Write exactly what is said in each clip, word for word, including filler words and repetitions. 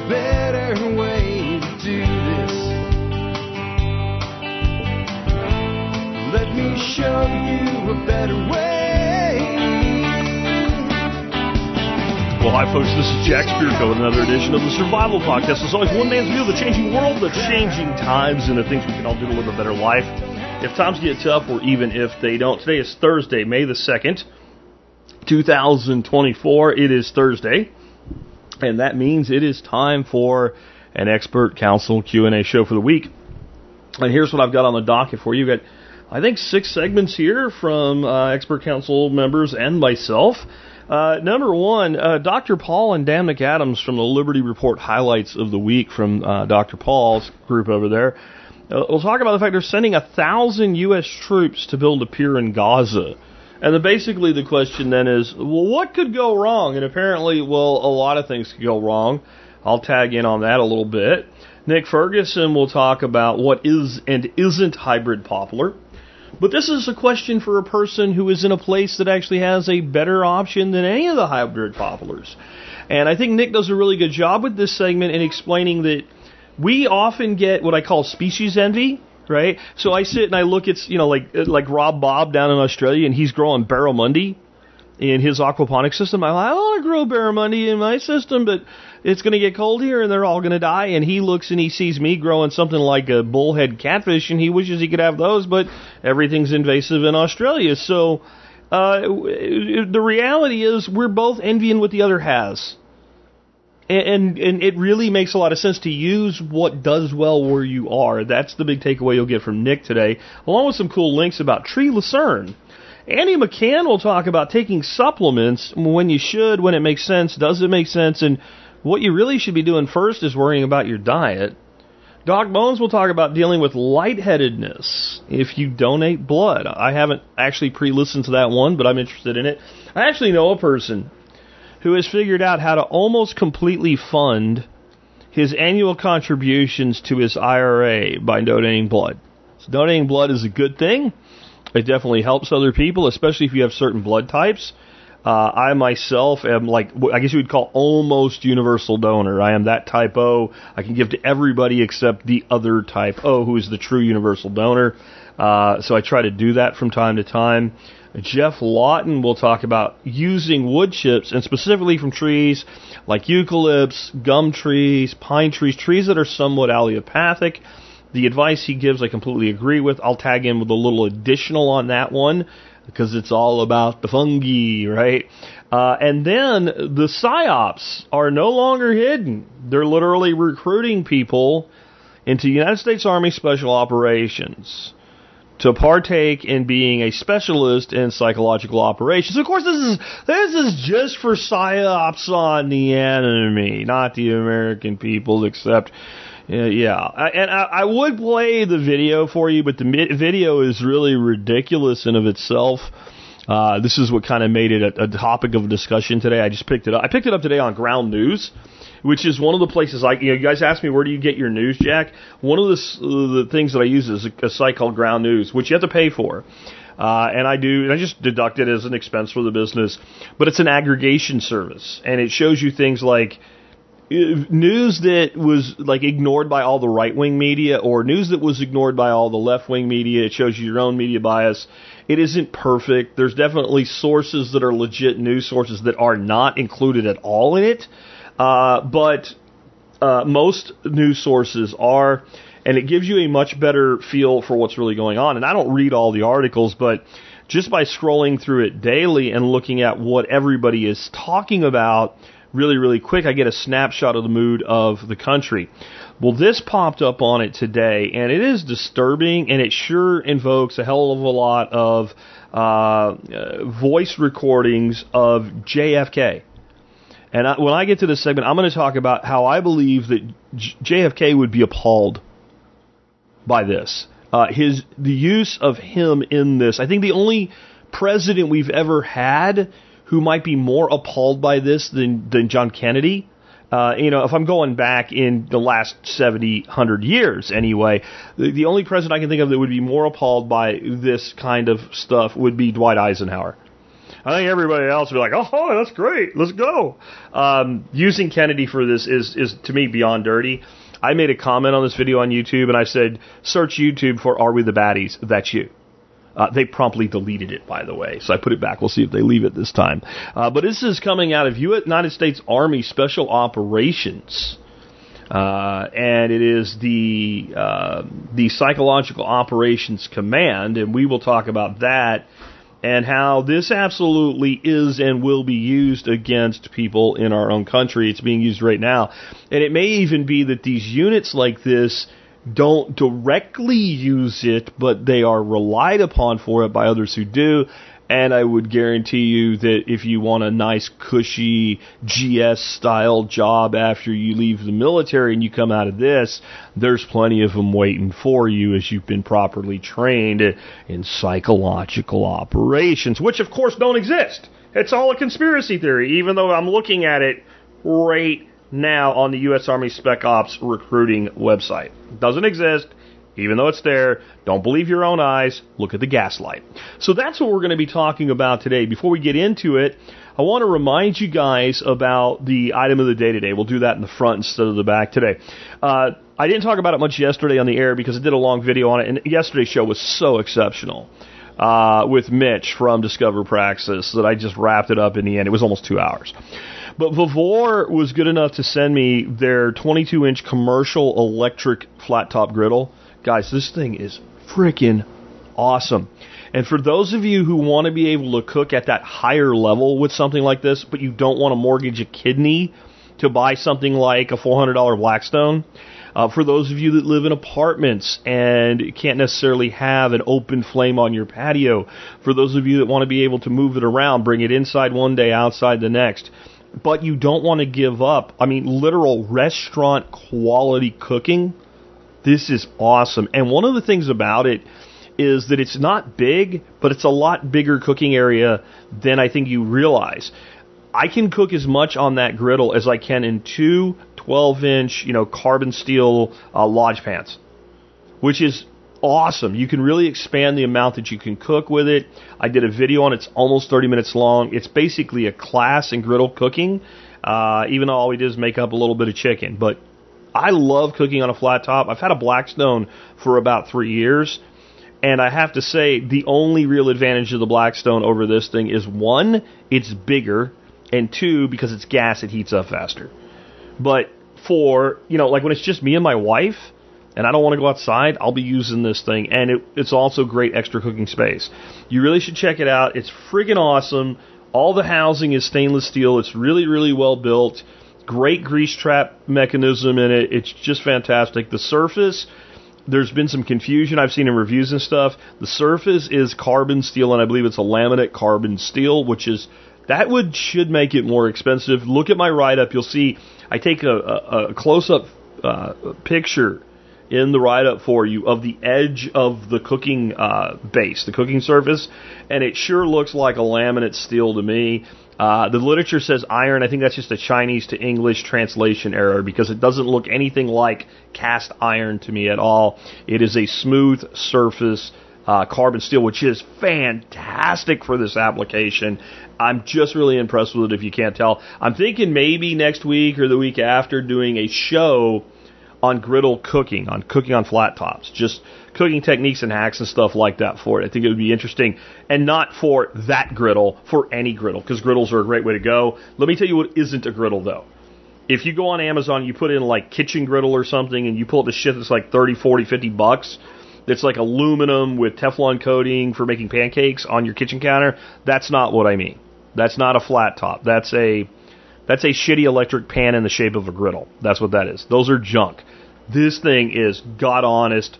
better way to do this. Let me show you a better way. Well, hi, folks. This is Jack Spirko with another edition of the Survival Podcast. As always, one man's view of the changing world, the changing times, and the things we can all do to live a better life if times get tough or even if they don't. Today is Thursday, May the second, two thousand twenty-four. It is Thursday, and that means it is time for an Expert Council Q and A show for the week. And here's what I've got on the docket for you. You've got, I think, six segments here from uh, Expert Council members and myself. Uh, number one, uh, Doctor Paul and Dan McAdams from the Liberty Report highlights of the week from uh, Doctor Paul's group over there. Uh, we'll talk about the fact they're sending a thousand U S troops to build a pier in Gaza. And then basically the question then is, well, what could go wrong? And apparently, well, a lot of things could go wrong. I'll tag in on that a little bit. Nick Ferguson will talk about what is and isn't hybrid poplar. But this is a question for a person who is in a place that actually has a better option than any of the hybrid poplars. And I think Nick does a really good job with this segment in explaining that we often get what I call species envy, right? So I sit and I look at, you know, like like Rob Bob down in Australia, and he's growing barramundi in his aquaponics system. I'm like, I want to grow barramundi in my system, but it's going to get cold here and they're all going to die. And he looks and he sees me growing something like a bullhead catfish, and he wishes he could have those, but everything's invasive in Australia. So uh, the reality is we're both envying what the other has. And, and it really makes a lot of sense to use what does well where you are. That's the big takeaway you'll get from Nick today, along with some cool links about tree lucerne. Andy McCann will talk about taking supplements when you should, when it makes sense, does it make sense, and what you really should be doing first is worrying about your diet. Doc Bones will talk about dealing with lightheadedness if you donate blood. I haven't actually pre-listened to that one, but I'm interested in it. I actually know a person who has figured out how to almost completely fund his annual contributions to his I R A by donating blood. So donating blood is a good thing. It definitely helps other people, especially if you have certain blood types. Uh, I myself am like, I guess you would call almost universal donor. I am that type O. I can give to everybody except the other type O, who is the true universal donor. Uh, so I try to do that from time to time. Jeff Lawton will talk about using wood chips, and specifically from trees like eucalypts, gum trees, pine trees, trees that are somewhat allelopathic. The advice he gives I completely agree with. I'll tag in with a little additional on that one, because it's all about the fungi, right? Uh, and then the PSYOPs are no longer hidden. They're literally recruiting people into United States Army Special Operations to partake in being a specialist in psychological operations. Of course, this is this is just for PSYOPs on the enemy, not the American people, except... Uh, yeah, I, and I, I would play the video for you, but the mi- video is really ridiculous in of itself. Uh, this is what kind of made it a, a topic of discussion today. I just picked it up. I picked it up today on Ground News, which is one of the places I, you know, you guys ask me, where do you get your news, Jack? One of the, uh, the things that I use is a, a site called Ground News, which you have to pay for. Uh, and I do, and I just deduct it as an expense for the business, but it's an aggregation service, and it shows you things like news that was like ignored by all the right-wing media, or news that was ignored by all the left-wing media. It shows you your own media bias. It isn't perfect. There's definitely sources that are legit news sources that are not included at all in it. Uh, but uh, most news sources are, and it gives you a much better feel for what's really going on. And I don't read all the articles, but just by scrolling through it daily and looking at what everybody is talking about really, really quick, I get a snapshot of the mood of the country. Well, this popped up on it today, and it is disturbing, and it sure invokes a hell of a lot of uh, uh, voice recordings of J F K. And I, when I get to this segment, I'm going to talk about how I believe that J- JFK would be appalled by this. Uh, his the use of him in this. I think the only president we've ever had who might be more appalled by this than, than John Kennedy. Uh, you know, if I'm going back in the last seventy, one hundred years anyway, the, the only president I can think of that would be more appalled by this kind of stuff would be Dwight Eisenhower. I think everybody else would be like, oh, that's great. Let's go. Um, using Kennedy for this is, is, to me, beyond dirty. I made a comment on this video on YouTube, and I said, search YouTube for Are We the Baddies? That's you. Uh, they promptly deleted it, by the way, so I put it back. We'll see if they leave it this time. Uh, but this is coming out of United States Army Special Operations. Uh, and it is the uh, the Psychological Operations Command, and we will talk about that and how this absolutely is and will be used against people in our own country. It's being used right now. And it may even be that these units like this don't directly use it, but they are relied upon for it by others who do. And I would guarantee you that if you want a nice, cushy, G S-style job after you leave the military and you come out of this, there's plenty of them waiting for you as you've been properly trained in psychological operations, which, of course, don't exist. It's all a conspiracy theory, even though I'm looking at it right now on the U S Army Spec Ops recruiting website. It doesn't exist. Even though it's there, don't believe your own eyes. Look at the gaslight. So that's what we're going to be talking about today. Before we get into it, I want to remind you guys about the item of the day today. We'll do that in the front instead of the back today. Uh, I didn't talk about it much yesterday on the air because I did a long video on it, and yesterday's show was so exceptional uh, with Mitch from Discover Praxis that I just wrapped it up in the end. It was almost two hours. But Vavor was good enough to send me their twenty-two inch commercial electric flat-top griddle. Guys, this thing is freaking awesome. And for those of you who want to be able to cook at that higher level with something like this, but you don't want to mortgage a kidney to buy something like a four hundred dollars Blackstone, uh, for those of you that live in apartments and can't necessarily have an open flame on your patio, for those of you that want to be able to move it around, bring it inside one day, outside the next, but you don't want to give up, I mean, literal restaurant quality cooking, this is awesome. And one of the things about it is that it's not big, but it's a lot bigger cooking area than I think you realize. I can cook as much on that griddle as I can in two twelve inch, you know, carbon steel uh, Lodge pans, which is awesome. You can really expand the amount that you can cook with it. I did a video on it. It's almost thirty minutes long. It's basically a class in griddle cooking, uh, even though all we did is make up a little bit of chicken. But I love cooking on a flat top. I've had a Blackstone for about three years, and I have to say the only real advantage of the Blackstone over this thing is, one, it's bigger, and two, because it's gas, it heats up faster. But for, you know, like when it's just me and my wife, and I don't want to go outside, I'll be using this thing, and it, it's also great extra cooking space. You really should check it out. It's friggin' awesome. All the housing is stainless steel. It's really, really well built. Great grease trap mechanism in it. It's just fantastic. The surface, there's been some confusion I've seen in reviews and stuff. The surface is carbon steel, and I believe it's a laminate carbon steel, which is, that would should make it more expensive. Look at my write-up. You'll see I take a, a, a close-up uh, picture in the write-up for you of the edge of the cooking uh, base, the cooking surface, and it sure looks like a laminate steel to me. Uh, the literature says iron. I think that's just a Chinese to English translation error because it doesn't look anything like cast iron to me at all. It is a smooth surface uh, carbon steel, which is fantastic for this application. I'm just really impressed with it if you can't tell. I'm thinking maybe next week or the week after doing a show on griddle cooking, on cooking on flat tops, just cooking techniques and hacks and stuff like that for it. I think it would be interesting, and not for that griddle, for any griddle, because griddles are a great way to go. Let me tell you what isn't a griddle, though. If you go on Amazon, you put in like kitchen griddle or something, and you pull up the shit that's like thirty, forty, fifty bucks, that's like aluminum with Teflon coating for making pancakes on your kitchen counter, that's not what I mean. That's not a flat top. That's a That's a shitty electric pan in the shape of a griddle. That's what that is. Those are junk. This thing is, God honest,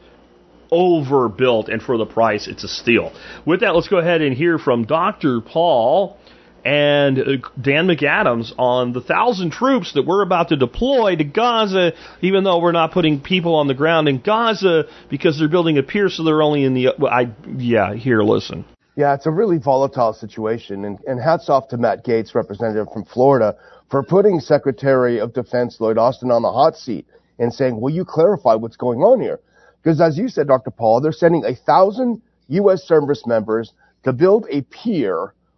overbuilt, and for the price, it's a steal. With that, let's go ahead and hear from Doctor Paul and Dan McAdams on the thousand troops that we're about to deploy to Gaza, even though we're not putting people on the ground in Gaza because they're building a pier, so they're only in the... Well, I yeah, here, listen. Yeah, it's a really volatile situation, and, and hats off to Matt Gaetz, representative from Florida, for putting Secretary of Defense Lloyd Austin on the hot seat and saying, will you clarify what's going on here? Because as you said, Doctor Paul, they're sending a thousand U S service members to build a pier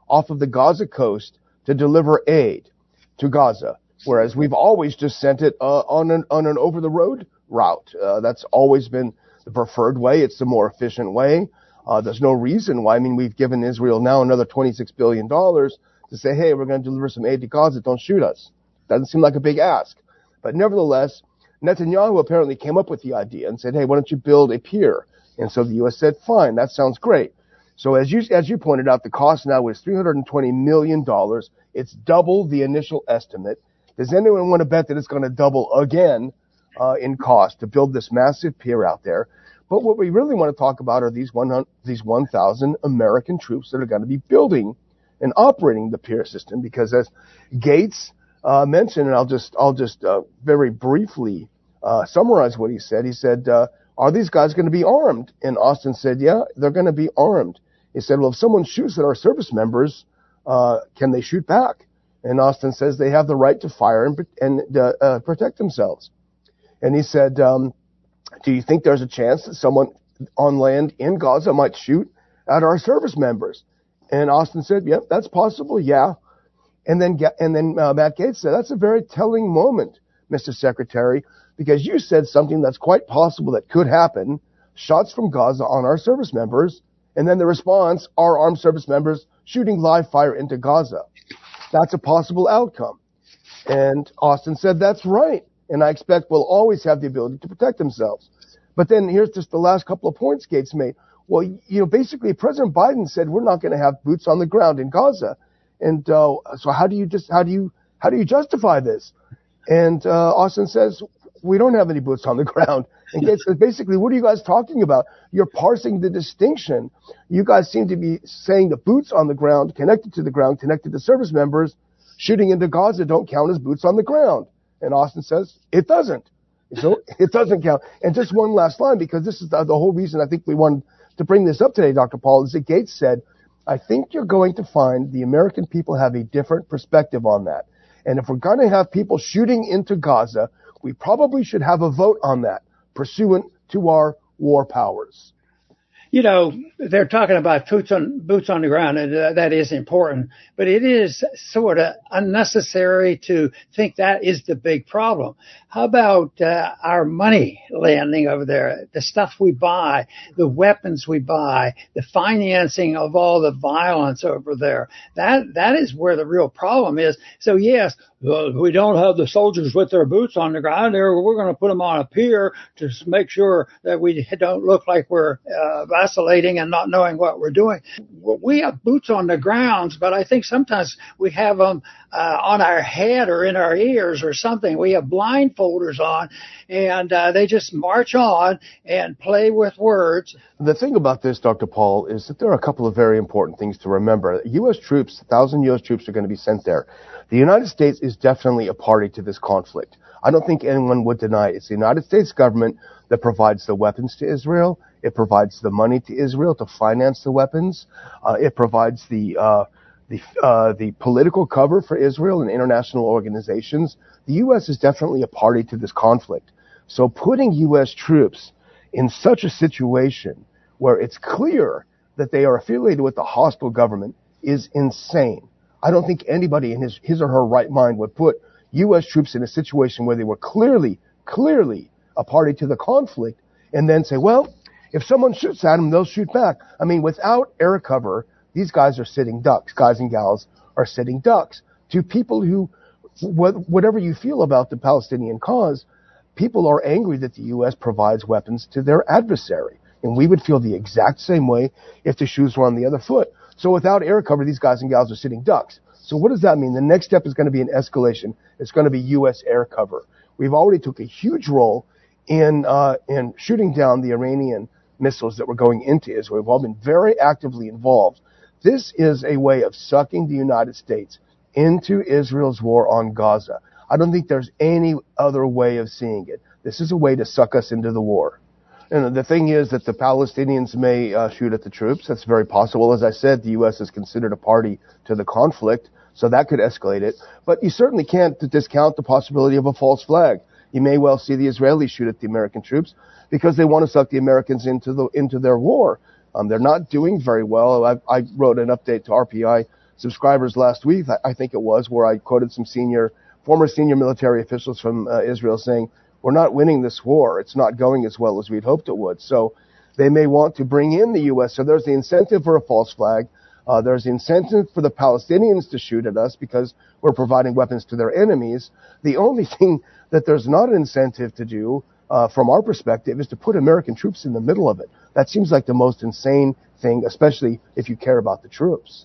off of the Gaza coast to deliver aid to Gaza, whereas we've always just sent it uh, on an on an over-the-road route. Uh, that's always been the preferred way. It's the more efficient way. Uh, there's no reason why. I mean, we've given Israel now another twenty-six billion dollars to say, hey, we're going to deliver some aid to Gaza. Don't shoot us. Doesn't seem like a big ask. But nevertheless, Netanyahu apparently came up with the idea and said, hey, why don't you build a pier? And so the U S said, fine, that sounds great. So as you as you pointed out, the cost now is three hundred twenty million dollars. It's double the initial estimate. Does anyone want to bet that it's going to double again uh, in cost to build this massive pier out there? But what we really want to talk about are these one hundred, these one thousand American troops that are going to be building and operating the pier system. Because as Gates uh, mentioned, and I'll just I'll just uh, very briefly uh, summarize what he said. He said, uh, "Are these guys going to be armed?" And Austin said, "Yeah, they're going to be armed." He said, "Well, if someone shoots at our service members, uh, can they shoot back?" And Austin says they have the right to fire and, and uh, uh, protect themselves. And he said, um, do you think there's a chance that someone on land in Gaza might shoot at our service members? And Austin said, yep, that's possible, yeah. And then and then uh, Matt Gaetz said, that's a very telling moment, Mister Secretary, because you said something that's quite possible that could happen, shots from Gaza on our service members, and then the response, our armed service members shooting live fire into Gaza. That's a possible outcome. And Austin said, that's right. And I expect we'll always have the ability to protect themselves. But then here's just the last couple of points Gates made. Well, you know, basically President Biden said we're not going to have boots on the ground in Gaza. And uh, so how do you just how do you how do you justify this? And uh, Austin says we don't have any boots on the ground. And Gates says basically, what are you guys talking about? You're parsing the distinction. You guys seem to be saying the boots on the ground, connected to the ground, connected to service members, shooting into Gaza don't count as boots on the ground. And Austin says it doesn't. So it doesn't count. And just one last line, because this is the, the whole reason I think we wanted to bring this up today, Doctor Paul, is that Gates said, I think you're going to find the American people have a different perspective on that. And if we're going to have people shooting into Gaza, we probably should have a vote on that, pursuant to our war powers. You know, they're talking about boots on, boots on the ground, and uh, that is important, but it is sort of unnecessary to think that is the big problem. How about uh, our money landing over there, the stuff we buy, the weapons we buy, the financing of all the violence over there? That that is where the real problem is. So, yes, uh, we don't have the soldiers with their boots on the ground. We're going to put them on a pier to make sure that we don't look like we're uh, vacillating and not knowing what we're doing. We have boots on the grounds, but I think sometimes we have them uh, on our head or in our ears or something. We have blindfolders on, and uh, they just march on and play with words. The thing about this, Doctor Paul, is that there are a couple of very important things to remember. U S troops, a thousand U S troops are going to be sent there. The United States is definitely a party to this conflict. I don't think anyone would deny it. It's the United States government that provides the weapons to Israel. It provides the money to Israel to finance the weapons. Uh, it provides the uh, the uh, the political cover for Israel and international organizations. The U S is definitely a party to this conflict. So putting U S troops in such a situation where it's clear that they are affiliated with the hostile government is insane. I don't think anybody in his his or her right mind would put U S troops in a situation where they were clearly, clearly a party to the conflict and then say, well, if someone shoots at them, they'll shoot back. I mean, without air cover, these guys are sitting ducks. Guys and gals are sitting ducks. To people who, whatever you feel about the Palestinian cause, people are angry that the U S provides weapons to their adversary. And we would feel the exact same way if the shoes were on the other foot. So without air cover, these guys and gals are sitting ducks. So what does that mean? The next step is going to be an escalation. It's going to be U S air cover. We've already took a huge role in uh, in shooting down the Iranian missiles that were going into Israel. We've all been very actively involved. This is a way of sucking the United States into Israel's war on Gaza. I don't think there's any other way of seeing it. This is a way to suck us into the war. And the thing is that the Palestinians may uh, shoot at the troops. That's very possible. As I said, the U S is considered a party to the conflict, so that could escalate it. But you certainly can't discount the possibility of a false flag. You may well see the Israelis shoot at the American troops because they want to suck the Americans into the into their war. Um, they're not doing very well. I, I wrote an update to R P I subscribers last week, I think it was, where I quoted some senior, former senior military officials from uh, Israel saying, we're not winning this war. It's not going as well as we'd hoped it would. So they may want to bring in the U S. So there's the incentive for a false flag. Uh, there's the incentive for the Palestinians to shoot at us because we're providing weapons to their enemies. The only thing that there's not an incentive to do, uh, from our perspective, is to put American troops in the middle of it. That seems like the most insane thing, especially if you care about the troops.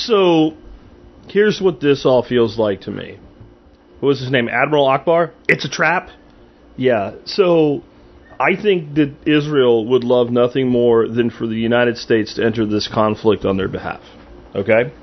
So here's what this all feels like to me. What was his name? Admiral Akbar? It's a trap? Yeah. So I think that Israel would love nothing more than for the United States to enter this conflict on their behalf. Okay?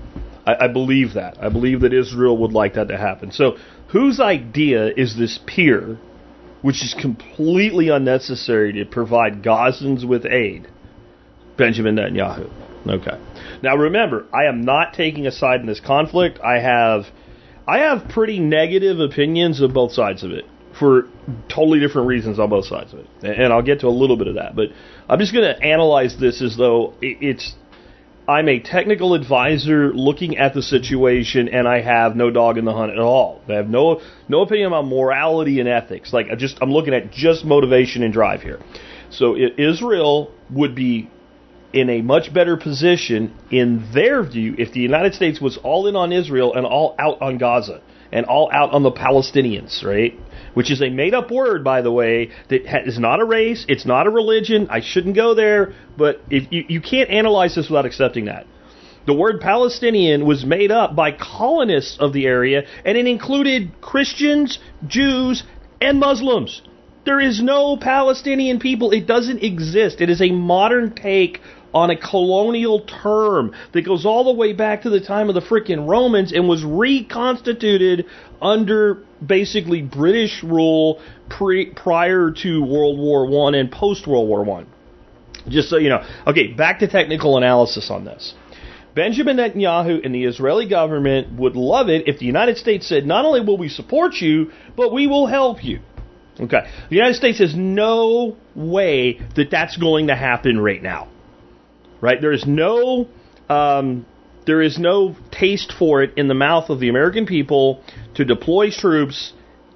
I, I believe that. I believe that Israel would like that to happen. So whose idea is this pier, which is completely unnecessary to provide Gazans with aid? Benjamin Netanyahu. Okay. Now remember, I am not taking a side in this conflict. I have, I have pretty negative opinions of both sides of it, for totally different reasons on both sides of it. And I'll get to a little bit of that. But I'm just going to analyze this as though it's, I'm a technical advisor looking at the situation, and I have no dog in the hunt at all. I have no no opinion about morality and ethics. Like, I just, I'm looking at just motivation and drive here. So Israel would be in a much better position, in their view, if the United States was all in on Israel and all out on Gaza and all out on the Palestinians, right? Which is a made-up word, by the way, that is not a race, it's not a religion. I shouldn't go there, but if you, you can't analyze this without accepting that. The word Palestinian was made up by colonists of the area, and it included Christians, Jews, and Muslims. There is no Palestinian people. It doesn't exist. It is a modern take on a colonial term that goes all the way back to the time of the frickin' Romans and was reconstituted under basically British rule pre, prior to World War One and post-World War One. Just so you know. Okay, back to technical analysis on this. Benjamin Netanyahu and the Israeli government would love it if the United States said, not only will we support you, but we will help you. Okay. The United States has no way that that's going to happen right now. Right? There is no um, there is no taste for it in the mouth of the American people to deploy troops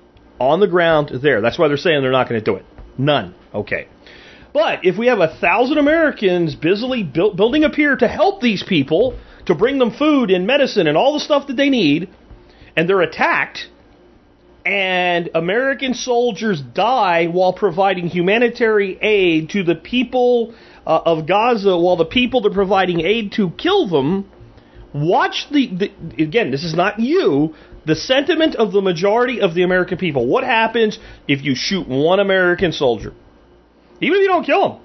on the ground there. That's why they're saying they're not going to do it. None. Okay. But if we have a thousand Americans busily build, building a pier to help these people, to bring them food and medicine and all the stuff that they need, and they're attacked, and American soldiers die while providing humanitarian aid to the people uh, of Gaza, while the people they're providing aid to kill them, watch the, the, again, this is not you, the sentiment of the majority of the American people. What happens if you shoot one American soldier? Even if you don't kill them.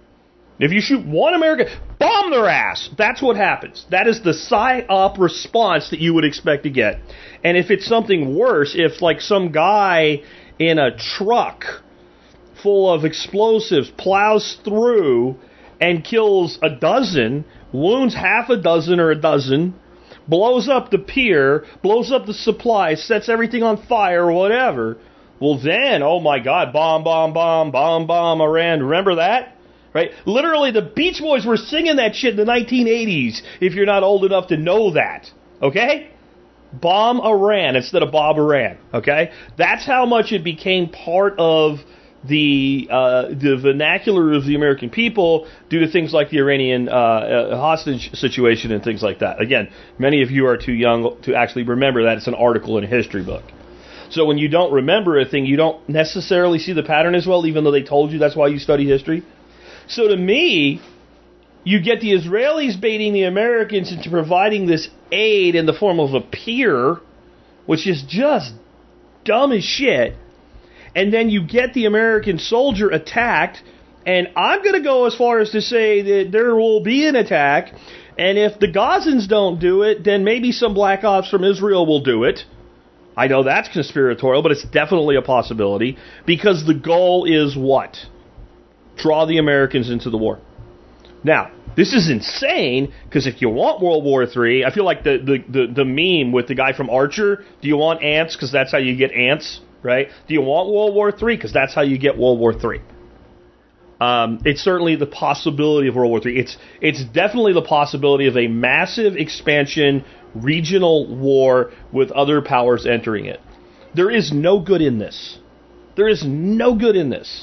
If you shoot one American, bomb their ass. That's what happens. That is the psy-op response that you would expect to get. And if it's something worse, if like some guy in a truck full of explosives plows through and kills a dozen, wounds half a dozen or a dozen, blows up the pier, blows up the supplies, sets everything on fire or whatever, well then, oh my God, bomb, bomb, bomb, bomb, bomb, Iran. Remember that? Right? Literally, the Beach Boys were singing that shit in the nineteen eighties, if you're not old enough to know that. Okay? Bomb Iran instead of Bob Iran. Okay? That's how much it became part of the uh, the vernacular of the American people due to things like the Iranian uh, uh, hostage situation and things like that. Again, many of you are too young to actually remember that. It's an article in a history book. So when you don't remember a thing, you don't necessarily see the pattern as well, even though they told you that's why you study history. So to me, you get the Israelis baiting the Americans into providing this aid in the form of a pier, which is just dumb as shit. And then you get the American soldier attacked, and I'm going to go as far as to say that there will be an attack, and if the Gazans don't do it, then maybe some black ops from Israel will do it. I know that's conspiratorial, but it's definitely a possibility, because the goal is what? Draw the Americans into the war. Now, this is insane, because if you want World War Three, I feel like the, the, the, the meme with the guy from Archer, do you want ants, because that's how you get ants? Right? Do you want World War Three? Because that's how you get World War Three. Um, it's certainly the possibility of World War Three. It's it's definitely the possibility of a massive expansion, regional war with other powers entering it. There is no good in this. There is no good in this.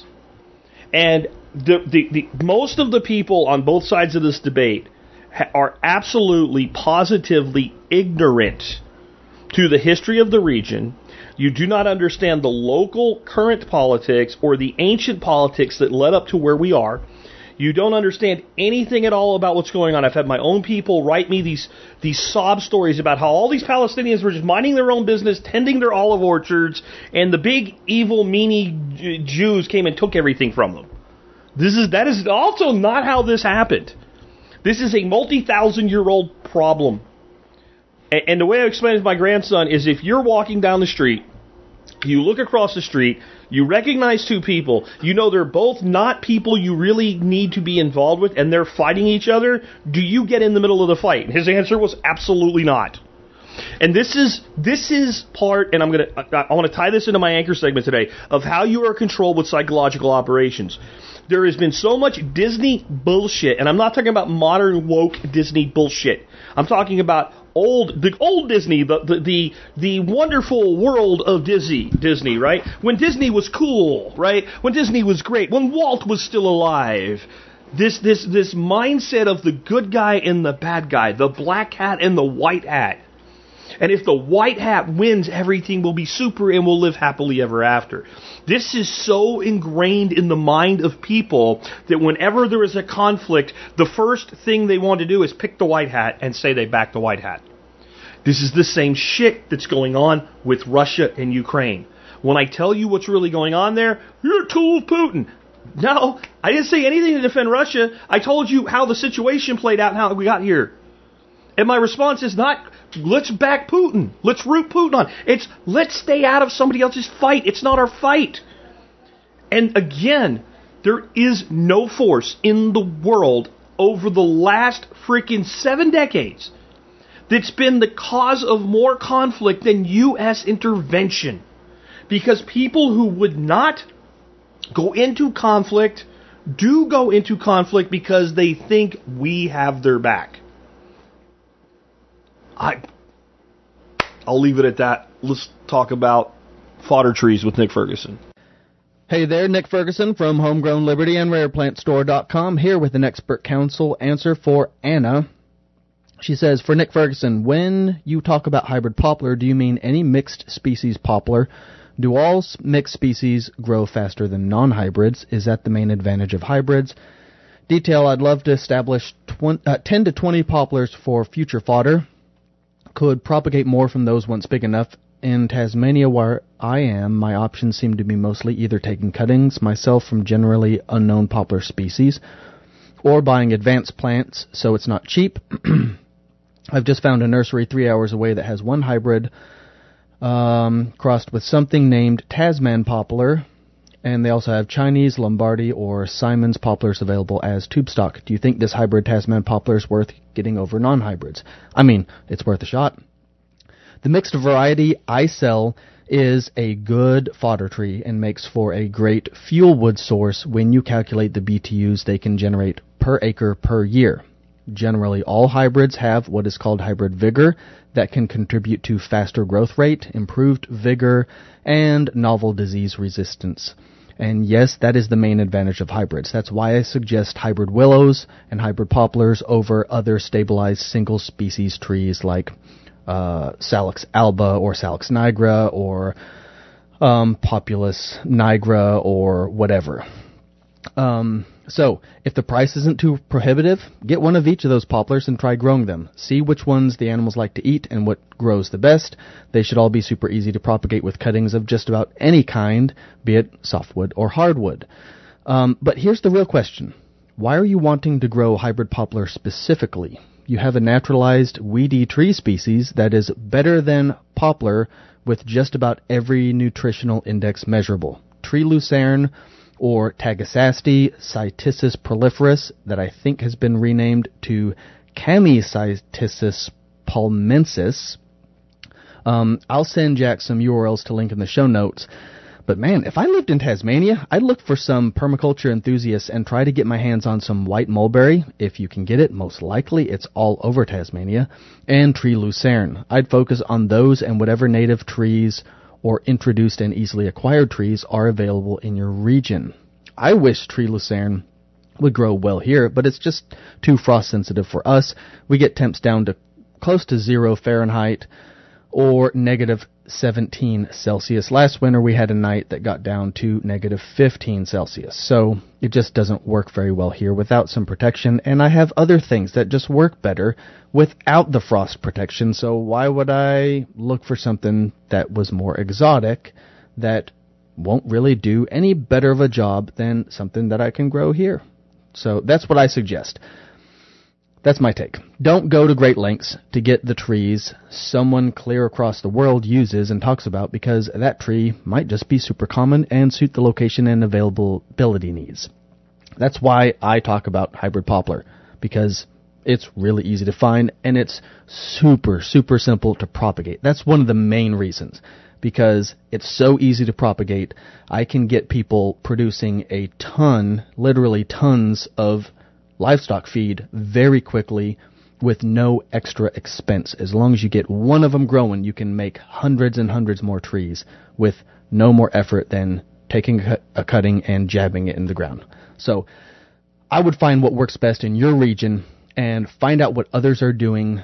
And the, the, the most of the people on both sides of this debate ha- are absolutely, positively ignorant to the history of the region. You do not understand the local current politics or the ancient politics that led up to where we are. You don't understand anything at all about what's going on. I've had my own people write me these these sob stories about how all these Palestinians were just minding their own business, tending their olive orchards, and the big evil meanie J- Jews came and took everything from them. This is that is also not how this happened. This is a multi-thousand year old problem. And, and the way I explain it to my grandson is, if you're walking down the street, you look across the street, you recognize two people, you know they're both not people you really need to be involved with, and they're fighting each other, do you get in the middle of the fight? His answer was absolutely not. And this is this is part, and I'm gonna I, I want to tie this into my anchor segment today, of how you are controlled with psychological operations. There has been so much Disney bullshit, and I'm not talking about modern woke Disney bullshit. I'm talking about old, the old Disney, the the the, the wonderful world of Disney, Disney, right? When Disney was cool, right? When Disney was great, when Walt was still alive. This this this mindset of the good guy and the bad guy, the black hat and the white hat. And if the white hat wins, everything will be super and we'll live happily ever after. This is so ingrained in the mind of people that whenever there is a conflict, the first thing they want to do is pick the white hat and say they back the white hat. This is the same shit that's going on with Russia and Ukraine. When I tell you what's really going on there, you're a tool of Putin. No, I didn't say anything to defend Russia. I told you how the situation played out and how we got here. And my response is not, let's back Putin. Let's root Putin on. It's, let's stay out of somebody else's fight. It's not our fight. And again, there is no force in the world over the last freaking seven decades that's been the cause of more conflict than U S intervention. Because people who would not go into conflict do go into conflict because they think we have their back. I, I'll leave it at that. Let's talk about fodder trees with Nick Ferguson. Hey there, Nick Ferguson from Homegrown Liberty and Rare Plant Store dot com, here with an expert counsel answer for Anna. She says, for Nick Ferguson, when you talk about hybrid poplar, do you mean any mixed species poplar? Do all mixed species grow faster than non-hybrids? Is that the main advantage of hybrids? Detail, I'd love to establish twenty, uh, ten to twenty poplars for future fodder. Could propagate more from those once big enough. In Tasmania, where I am, my options seem to be mostly either taking cuttings myself from generally unknown poplar species or buying advanced plants, so it's not cheap. I've just found a nursery three hours away that has one hybrid um, crossed with something named Tasman poplar, and they also have Chinese, Lombardy, or Simon's poplars available as tube stock. Do you think this hybrid Tasman poplar is worth getting over non-hybrids? I mean, it's worth a shot. The mixed variety I sell is a good fodder tree and makes for a great fuel wood source when you calculate the B T Us they can generate per acre per year. Generally, all hybrids have what is called hybrid vigor that can contribute to faster growth rate, improved vigor, and novel disease resistance. And yes, that is the main advantage of hybrids. That's why I suggest hybrid willows and hybrid poplars over other stabilized single species trees like uh, Salix alba or Salix nigra or um, Populus nigra or whatever. Um, so, if the price isn't too prohibitive, get one of each of those poplars and try growing them. See which ones the animals like to eat and what grows the best. They should all be super easy to propagate with cuttings of just about any kind, be it softwood or hardwood. Um, but here's the real question. Why are you wanting to grow hybrid poplar specifically? You have a naturalized weedy tree species that is better than poplar with just about every nutritional index measurable. Tree lucerne, or Tagesasti cytisus proliferus, that I think has been renamed to Chamaecytisus palmensis. Um, I'll send Jack some U R Ls to link in the show notes. But man, if I lived in Tasmania, I'd look for some permaculture enthusiasts and try to get my hands on some white mulberry. If you can get it, most likely it's all over Tasmania. And tree lucerne. I'd focus on those and whatever native trees or introduced and easily acquired trees are available in your region. I wish tree lucerne would grow well here, but it's just too frost sensitive for us. We get temps down to close to zero Fahrenheit or negative seventeen Celsius. Last winter we had a night that got down to negative fifteen Celsius. So it just doesn't work very well here without some protection. And I have other things that just work better without the frost protection. So why would I look for something that was more exotic that won't really do any better of a job than something that I can grow here? So that's what I suggest. That's my take. Don't go to great lengths to get the trees someone clear across the world uses and talks about, because that tree might just be super common and suit the location and availability needs. That's why I talk about hybrid poplar, because it's really easy to find and it's super, super simple to propagate. That's one of the main reasons, because it's so easy to propagate. I can get people producing a ton, literally tons of livestock feed very quickly with no extra expense. As long as you get one of them growing, you can make hundreds and hundreds more trees with no more effort than taking a cutting and jabbing it in the ground. So I would find what works best in your region and find out what others are doing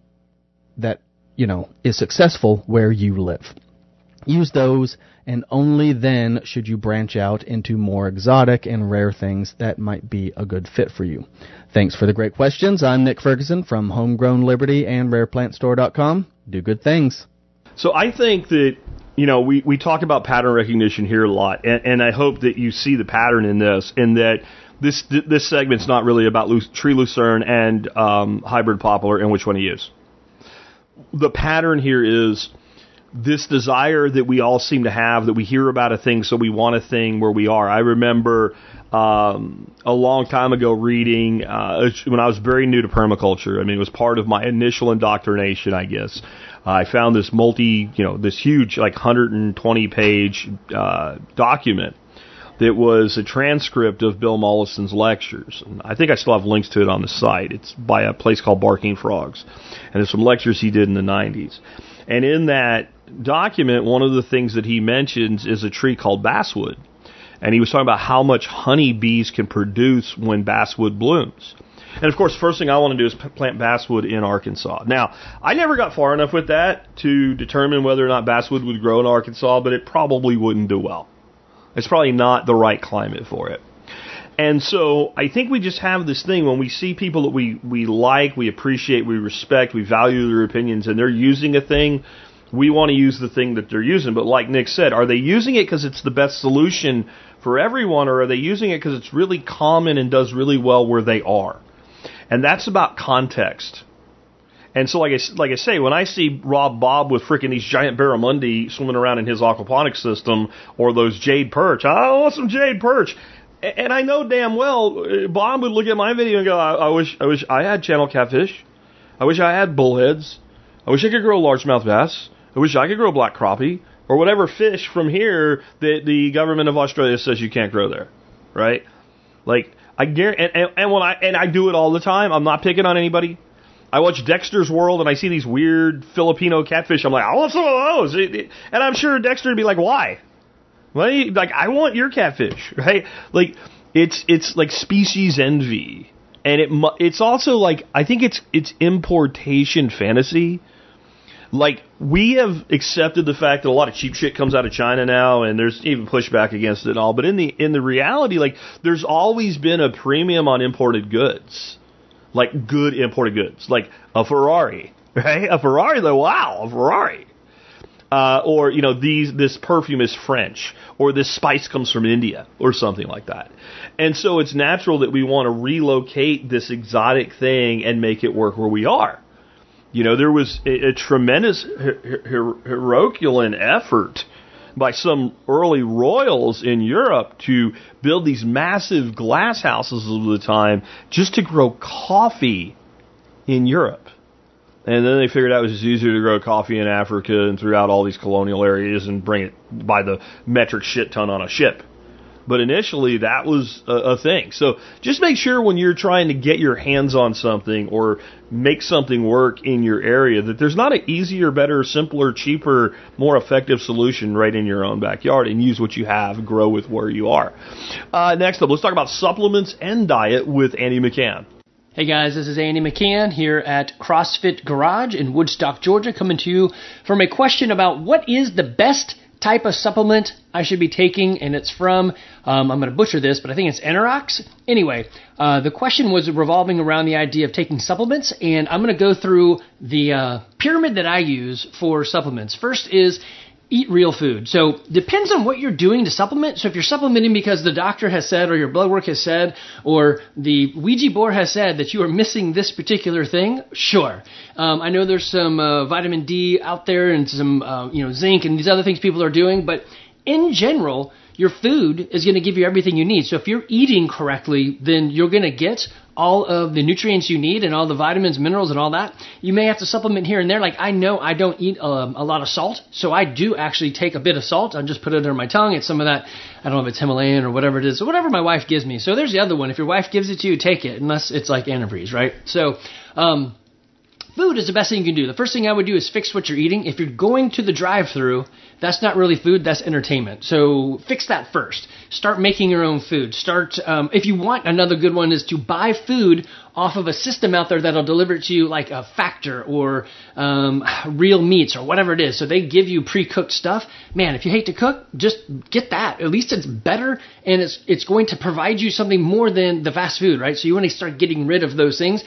that, you know, is successful where you live. Use those, and only then should you branch out into more exotic and rare things that might be a good fit for you. Thanks for the great questions. I'm Nick Ferguson from Homegrown Liberty and Rare Plant Store dot com. Do good things. So I think that, you know, we, we talk about pattern recognition here a lot, and, and I hope that you see the pattern in this, and that this this segment's not really about lu- tree lucerne and um, hybrid poplar and which one to use. The pattern here is this desire that we all seem to have, that we hear about a thing, so we want a thing where we are. I remember um, a long time ago reading, uh, when I was very new to permaculture. I mean, it was part of my initial indoctrination, I guess. Uh, I found this multi, you know, this huge, like one hundred twenty page uh, document that was a transcript of Bill Mollison's lectures. And I think I still have links to it on the site. It's by a place called Barking Frogs. And there's some lectures he did in the nineties. And in that document, one of the things that he mentions is a tree called basswood. And he was talking about how much honey bees can produce when basswood blooms. And of course, the first thing I want to do is plant basswood in Arkansas. Now, I never got far enough with that to determine whether or not basswood would grow in Arkansas, but it probably wouldn't do well. It's probably not the right climate for it. And so I think we just have this thing when we see people that we, we like, we appreciate, we respect, we value their opinions, and they're using a thing, we want to use the thing that they're using. But like Nick said, are they using it because it's the best solution for everyone, or are they using it because it's really common and does really well where they are? And that's about context. And so like I, like I say, when I see Rob Bob with freaking these giant barramundi swimming around in his aquaponics system, or those jade perch, I want some jade perch. And I know damn well Bob would look at my video and go, I, I wish I wish I had channel catfish. I wish I had bullheads. I wish I could grow largemouth bass. I wish I could grow black crappie, or whatever fish from here that the government of Australia says you can't grow there, right? Like, I guarantee, and, and, and when I and I do it all the time. I'm not picking on anybody. I watch Dexter's World and I see these weird Filipino catfish. I'm like, I want some of those, it, it, and I'm sure Dexter would be like, why? Why? You, like, I want your catfish, right? Like, it's it's like species envy, and it it's also like, I think it's it's importation fantasy. Like, we have accepted the fact that a lot of cheap shit comes out of China now, and there's even pushback against it and all. But in the in the reality, like, there's always been a premium on imported goods, like good imported goods, like a Ferrari, right? A Ferrari, though, wow, a Ferrari. Uh, or, you know, these this perfume is French, or this spice comes from India, or something like that. And so it's natural that we want to relocate this exotic thing and make it work where we are. You know, there was a, a tremendous her- her- Herculean effort by some early royals in Europe to build these massive glass houses of the time just to grow coffee in Europe. And then they figured out it was just easier to grow coffee in Africa and throughout all these colonial areas and bring it by the metric shit ton on a ship. But initially, that was a, a thing. So just make sure when you're trying to get your hands on something or make something work in your area that there's not an easier, better, simpler, cheaper, more effective solution right in your own backyard, and use what you have, grow with where you are. Uh, next up, let's talk about supplements and diet with Andy McCann. Hey guys, this is Andy McCann here at CrossFit Garage in Woodstock, Georgia, coming to you from a question about what is the best type of supplement I should be taking, and it's from, um, I'm going to butcher this, but I think it's Enerox. Anyway, uh, the question was revolving around the idea of taking supplements, and I'm going to go through the uh, pyramid that I use for supplements. First is eat real food. So depends on what you're doing to supplement. So if you're supplementing because the doctor has said, or your blood work has said, or the Ouija board has said that you are missing this particular thing, sure. Um, I know there's some uh, vitamin D out there and some uh, you know zinc and these other things people are doing, but in general, your food is going to give you everything you need. So if you're eating correctly, then you're going to get all of the nutrients you need and all the vitamins, minerals, and all that. You may have to supplement here and there. Like I know I don't eat um, a lot of salt, so I do actually take a bit of salt. I just put it under my tongue. It's some of that, I don't know if it's Himalayan or whatever it is, or whatever my wife gives me. So there's the other one. If your wife gives it to you, take it, unless it's like antifreeze, right? So um, food is the best thing you can do. The first thing I would do is fix what you're eating. If you're going to the drive-thru, that's not really food, that's entertainment. So fix that first. Start making your own food. Start, um, if you want, another good one is to buy food off of a system out there that'll deliver it to you, like a Factor or um, Real Meats or whatever it is. So they give you pre-cooked stuff. Man, if you hate to cook, just get that. At least it's better, and it's it's going to provide you something more than the fast food, right? So you want to start getting rid of those things.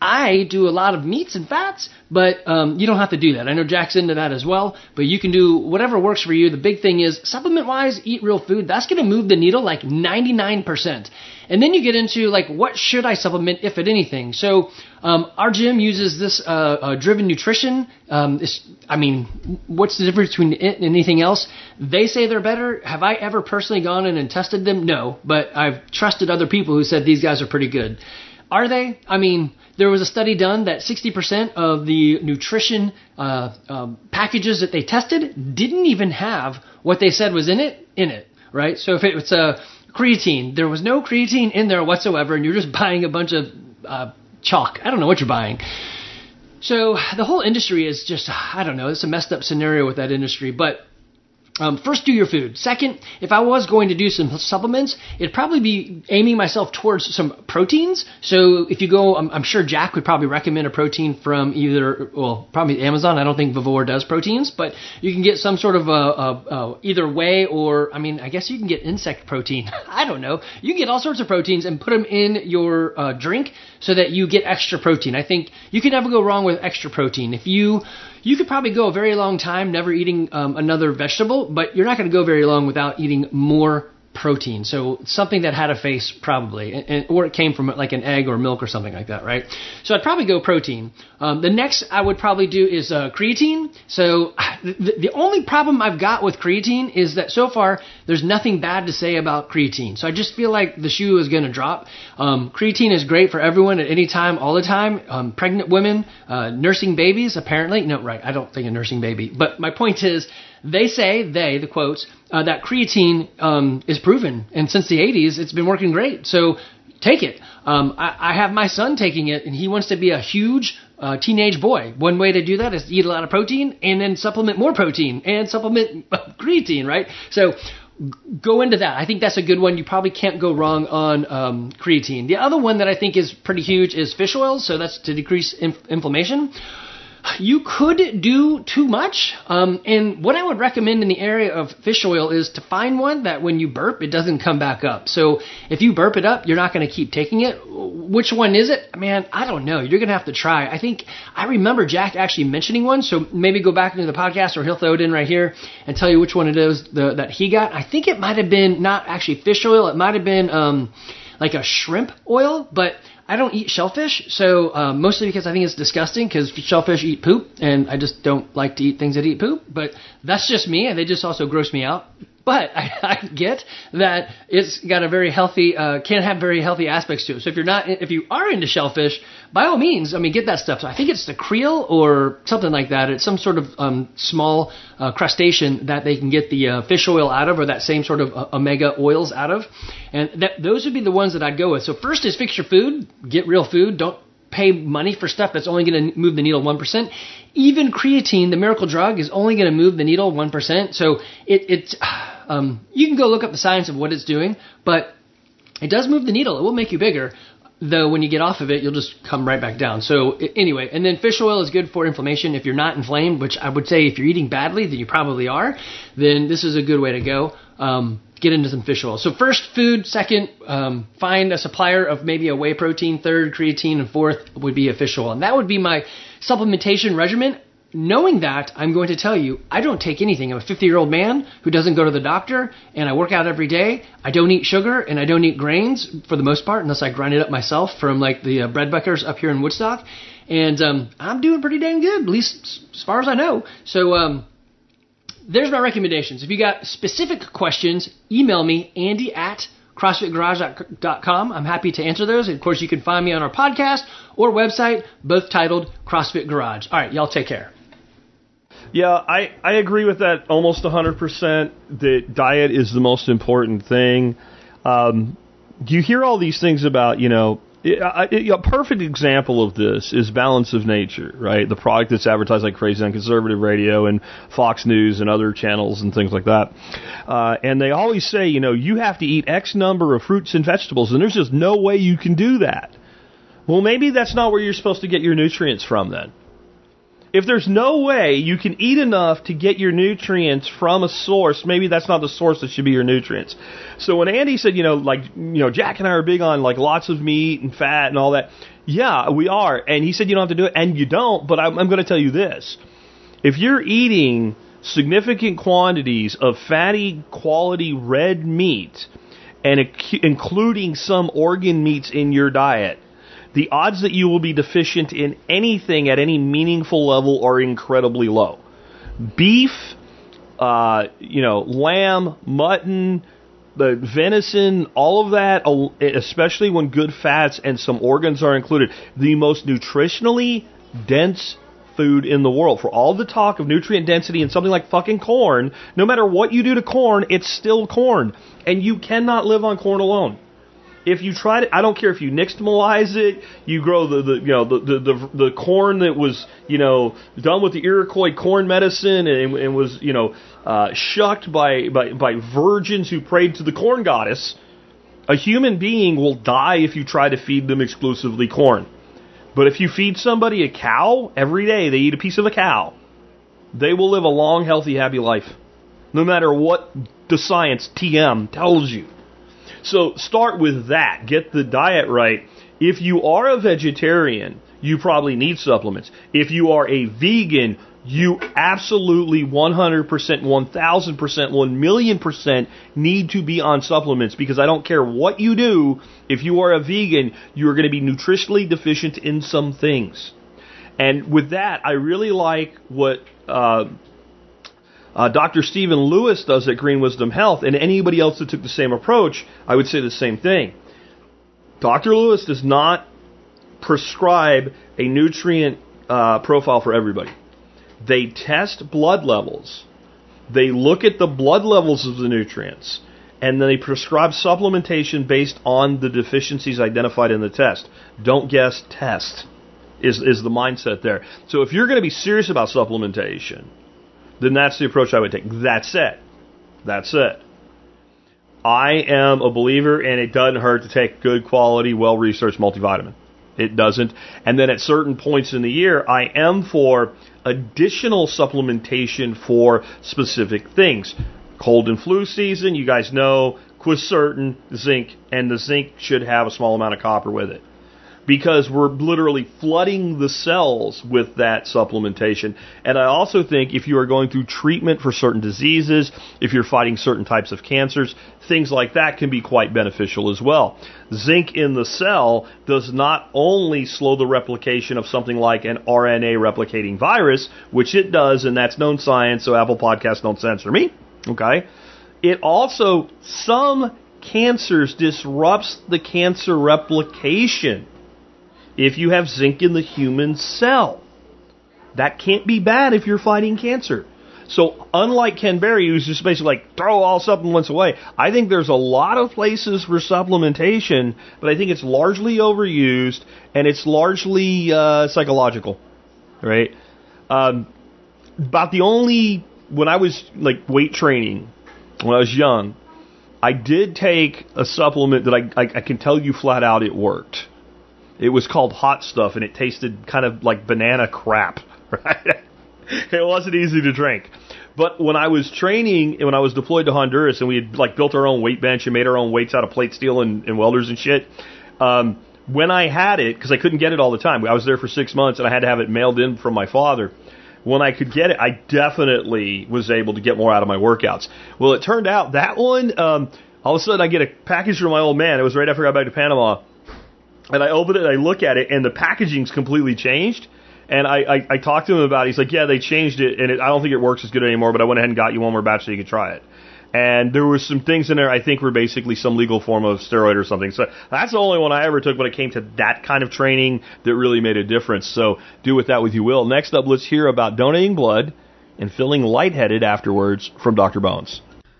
I do a lot of meats and fats, but um, you don't have to do that. I know Jack's into that as well, but you can do whatever works for you. The big thing is, supplement-wise, eat real food. That's going to move the needle like ninety-nine percent. And then you get into, like, what should I supplement, if at anything? So um, our gym uses this uh, uh, Driven Nutrition. Um, it's, I mean, what's the difference between it and anything else? They say they're better. Have I ever personally gone in and tested them? No, but I've trusted other people who said these guys are pretty good. Are they? I mean, there was a study done that sixty percent of the nutrition uh, um, packages that they tested didn't even have what they said was in it, in it, right? So if it's a creatine, there was no creatine in there whatsoever, and you're just buying a bunch of uh, chalk. I don't know what you're buying. So the whole industry is just, I don't know, it's a messed up scenario with that industry, but Um, first, do your food. Second, if I was going to do some supplements, it'd probably be aiming myself towards some proteins. So if you go, I'm, I'm sure Jack would probably recommend a protein from either, well, probably Amazon. I don't think Vivor does proteins, but you can get some sort of a, a, a either whey or, I mean, I guess you can get insect protein. I don't know. You can get all sorts of proteins and put them in your uh, drink so that you get extra protein. I think you can never go wrong with extra protein. If you You could probably go a very long time never eating um, another vegetable, but you're not going to go very long without eating more protein. So something that had a face, probably, and, or it came from like an egg or milk or something like that, right? So I'd probably go protein. Um, the next I would probably do is uh, creatine. So the, the only problem I've got with creatine is that so far there's nothing bad to say about creatine. So I just feel like the shoe is going to drop. Um, creatine is great for everyone at any time, all the time. Um, pregnant women, uh, nursing babies, apparently. No, right, I don't think a nursing baby. But my point is, they say, they, the quotes, uh, that creatine um, is proven. And since the eighties, it's been working great. So take it. Um, I, I have my son taking it, and he wants to be a huge uh, teenage boy. One way to do that is to eat a lot of protein and then supplement more protein and supplement creatine, right? So go into that. I think that's a good one. You probably can't go wrong on um, creatine. The other one that I think is pretty huge is fish oils. So that's to decrease inf- inflammation. You could do too much, um, and what I would recommend in the area of fish oil is to find one that when you burp, it doesn't come back up. So if you burp it up, you're not going to keep taking it. Which one is it? Man, I don't know. You're going to have to try. I think I remember Jack actually mentioning one, so maybe go back into the podcast or he'll throw it in right here and tell you which one it is the, that he got. I think it might have been not actually fish oil. It might have been um, like a shrimp oil, but I don't eat shellfish, so um, mostly because I think it's disgusting because shellfish eat poop, and I just don't like to eat things that eat poop. But that's just me, and they just also gross me out. But I, I get that it's got a very healthy, uh, can have very healthy aspects to it. So if you're not, if you are into shellfish, by all means, I mean, get that stuff. So I think it's the creel or something like that. It's some sort of um, small uh, crustacean that they can get the uh, fish oil out of, or that same sort of uh, omega oils out of. And that, those would be the ones that I'd go with. So first is fix your food, get real food. Don't pay money for stuff that's only going to move the needle one percent. Even creatine, the miracle drug, is only going to move the needle one percent. So it, it's, um, you can go look up the science of what it's doing, but it does move the needle. It will make you bigger, though when you get off of it, you'll just come right back down. So I- anyway, and then fish oil is good for inflammation. If you're not inflamed, which I would say if you're eating badly, then you probably are, then this is a good way to go. Um, get into some fish oil. So first, food. Second, um, find a supplier of maybe a whey protein. Third, creatine. And fourth would be a fish oil. And that would be my supplementation regimen. Knowing that, I'm going to tell you, I don't take anything. I'm a fifty-year-old man who doesn't go to the doctor, and I work out every day. I don't eat sugar, and I don't eat grains for the most part, unless I grind it up myself from like the uh, bread buckers up here in Woodstock. And um, I'm doing pretty dang good, at least as far as I know. So um, there's my recommendations. If you got specific questions, email me, Andy at CrossFit Garage dot com. I'm happy to answer those. And of course, you can find me on our podcast or website, both titled CrossFit Garage. All right, y'all take care. Yeah, I, I agree with that almost one hundred percent, that diet is the most important thing. Um, you hear all these things about, you know, it, it, a perfect example of this is Balance of Nature, right? The product that's advertised like crazy on conservative radio and Fox News and other channels and things like that. Uh, and they always say, you know, you have to eat X number of fruits and vegetables, and there's just no way you can do that. Well, maybe that's not where you're supposed to get your nutrients from then. If there's no way you can eat enough to get your nutrients from a source, maybe that's not the source that should be your nutrients. So when Andy said, you know, like, you know, Jack and I are big on like lots of meat and fat and all that. Yeah, we are. And he said you don't have to do it, and you don't. But I'm, I'm going to tell you this. If you're eating significant quantities of fatty quality red meat, and ac- including some organ meats in your diet, the odds that you will be deficient in anything at any meaningful level are incredibly low. Beef, uh, you know, lamb, mutton, the venison, all of that, especially when good fats and some organs are included, the most nutritionally dense food in the world. For all the talk of nutrient density and something like fucking corn, no matter what you do to corn, it's still corn. And you cannot live on corn alone. If you try to, I don't care if you nixtamalize it, you grow the, the you know the, the the the corn that was you know done with the Iroquois corn medicine and, and was you know uh, shucked by, by by virgins who prayed to the corn goddess. A human being will die if you try to feed them exclusively corn. But if you feed somebody a cow every day, they eat a piece of a cow, they will live a long, healthy, happy life, no matter what the science T M tells you. So start with that. Get the diet right. If you are a vegetarian, you probably need supplements. If you are a vegan, you absolutely one hundred percent, one thousand percent, one million percent need to be on supplements, because I don't care what you do, if you are a vegan, you are going to be nutritionally deficient in some things. And with that, I really like what uh, Uh, Doctor Stephen Lewis does at Green Wisdom Health, and anybody else that took the same approach, I would say the same thing. Doctor Lewis does not prescribe a nutrient uh, profile for everybody. They test blood levels. They look at the blood levels of the nutrients, and then they prescribe supplementation based on the deficiencies identified in the test. Don't guess, test is, is the mindset there. So if you're going to be serious about supplementation, then that's the approach I would take. That's it. That's it. I am a believer, and it doesn't hurt to take good quality, well-researched multivitamin. It doesn't. And then at certain points in the year, I am for additional supplementation for specific things. Cold and flu season, you guys know, Quercetin, zinc, and the zinc should have a small amount of copper with it, because we're literally flooding the cells with that supplementation. And I also think if you are going through treatment for certain diseases, if you're fighting certain types of cancers, things like that can be quite beneficial as well. Zinc in the cell does not only slow the replication of something like an R N A replicating virus, which it does, and that's known science, so Apple Podcasts don't censor me, okay? it also, some cancers disrupts the cancer replication. If you have zinc in the human cell, that can't be bad if you're fighting cancer. So unlike Ken Berry, who's just basically like, throw all supplements away, I think there's a lot of places for supplementation, but I think it's largely overused, and it's largely uh, psychological, right? Um, about the only, when I was like weight training, when I was young, I did take a supplement that I, I, I can tell you flat out it worked. It was called Hot Stuff, and it tasted kind of like banana crap, right? It wasn't easy to drink. But when I was training, and when I was deployed to Honduras, and we had like built our own weight bench and made our own weights out of plate steel and, and welders and shit, um, when I had it, because I couldn't get it all the time, I was there for six months, and I had to have it mailed in from my father. When I could get it, I definitely was able to get more out of my workouts. Well, it turned out that one, um, all of a sudden I get a package from my old man. It was right after I got back to Panama. And I open it, and I look at it, and the packaging's completely changed. And I, I, I talked to him about it. He's like, yeah, they changed it, and it, I don't think it works as good anymore, but I went ahead and got you one more batch so you could try it. And there were some things in there I think were basically some legal form of steroid or something. So that's the only one I ever took when it came to that kind of training that really made a difference. So do with that what you will. Next up, let's hear about donating blood and feeling lightheaded afterwards from Doctor Bones.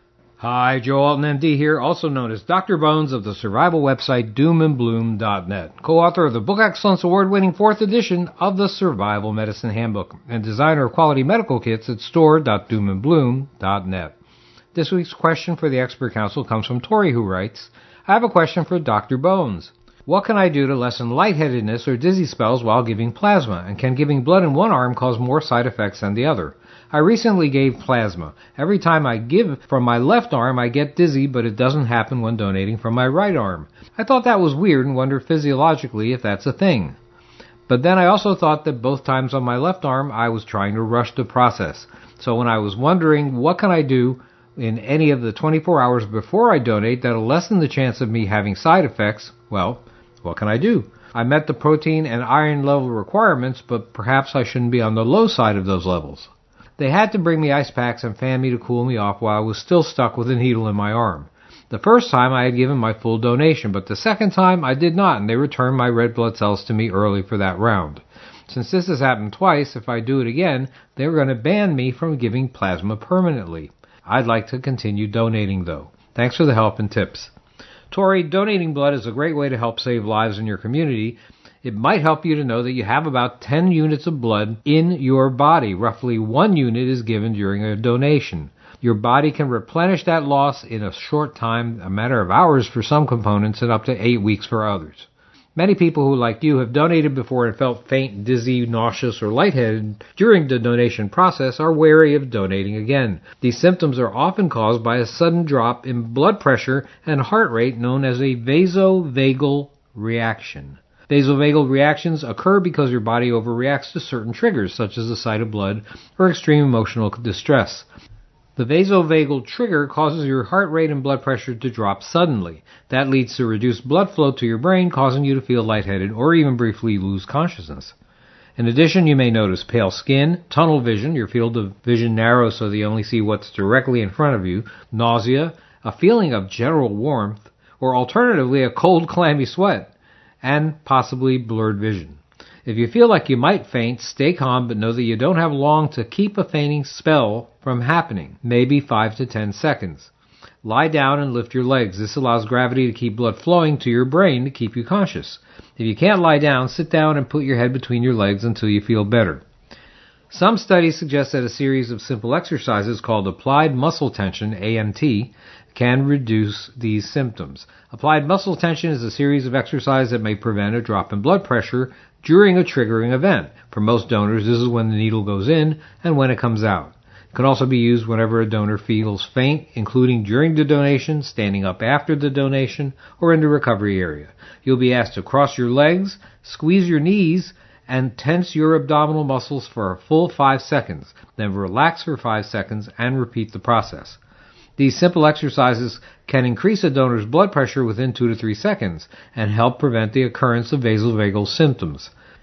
Hi, Joe Alton, M D here, also known as Doctor Bones of the survival website doom and bloom dot net, co-author of the Book Excellence Award-winning fourth edition of the Survival Medicine Handbook, and designer of quality medical kits at store dot doom and bloom dot net. This week's question for the Expert Council comes from Tori, who writes, I have a question for Doctor Bones. What can I do to lessen lightheadedness or dizzy spells while giving plasma, and can giving blood in one arm cause more side effects than the other? I recently gave plasma. Every time I give from my left arm, I get dizzy, but it doesn't happen when donating from my right arm. I thought that was weird and wondered physiologically if that's a thing. But then I also thought that both times on my left arm, I was trying to rush the process. So when I was wondering what can I do in any of the twenty-four hours before I donate that'll lessen the chance of me having side effects, well, what can I do? I met the protein and iron level requirements, but perhaps I shouldn't be on the low side of those levels. They had to bring me ice packs and fan me to cool me off while I was still stuck with a needle in my arm. The first time I had given my full donation, but the second time I did not, and they returned my red blood cells to me early for that round. Since this has happened twice, if I do it again, they're going to ban me from giving plasma permanently. I'd like to continue donating, though. Thanks for the help and tips. Tori, donating blood is a great way to help save lives in your community. It might help you to know that you have about ten units of blood in your body. Roughly one unit is given during a donation. Your body can replenish that loss in a short time, a matter of hours for some components and up to eight weeks for others. Many people who, like you, have donated before and felt faint, dizzy, nauseous, or lightheaded during the donation process are wary of donating again. These symptoms are often caused by a sudden drop in blood pressure and heart rate known as a vasovagal reaction. Vasovagal reactions occur because your body overreacts to certain triggers, such as the sight of blood or extreme emotional distress. The vasovagal trigger causes your heart rate and blood pressure to drop suddenly. That leads to reduced blood flow to your brain, causing you to feel lightheaded or even briefly lose consciousness. In addition, you may notice pale skin, tunnel vision, your field of vision narrows so that you only see what's directly in front of you, nausea, a feeling of general warmth, or alternatively a cold, clammy sweat, and possibly blurred vision. If you feel like you might faint, stay calm, but know that you don't have long to keep a fainting spell from happening, maybe five to ten seconds. Lie down and lift your legs. This allows gravity to keep blood flowing to your brain to keep you conscious. If you can't lie down, sit down and put your head between your legs until you feel better. Some studies suggest that a series of simple exercises called applied muscle tension, A M T, can reduce these symptoms. Applied muscle tension is a series of exercises that may prevent a drop in blood pressure during a triggering event. For most donors, this is when the needle goes in and when it comes out. It can also be used whenever a donor feels faint, including during the donation, standing up after the donation, or in the recovery area. You'll be asked to cross your legs, squeeze your knees, and tense your abdominal muscles for a full five seconds. Then relax for five seconds and repeat the process. These simple exercises can increase a donor's blood pressure within two to three seconds and help prevent the occurrence of vasovagal symptoms.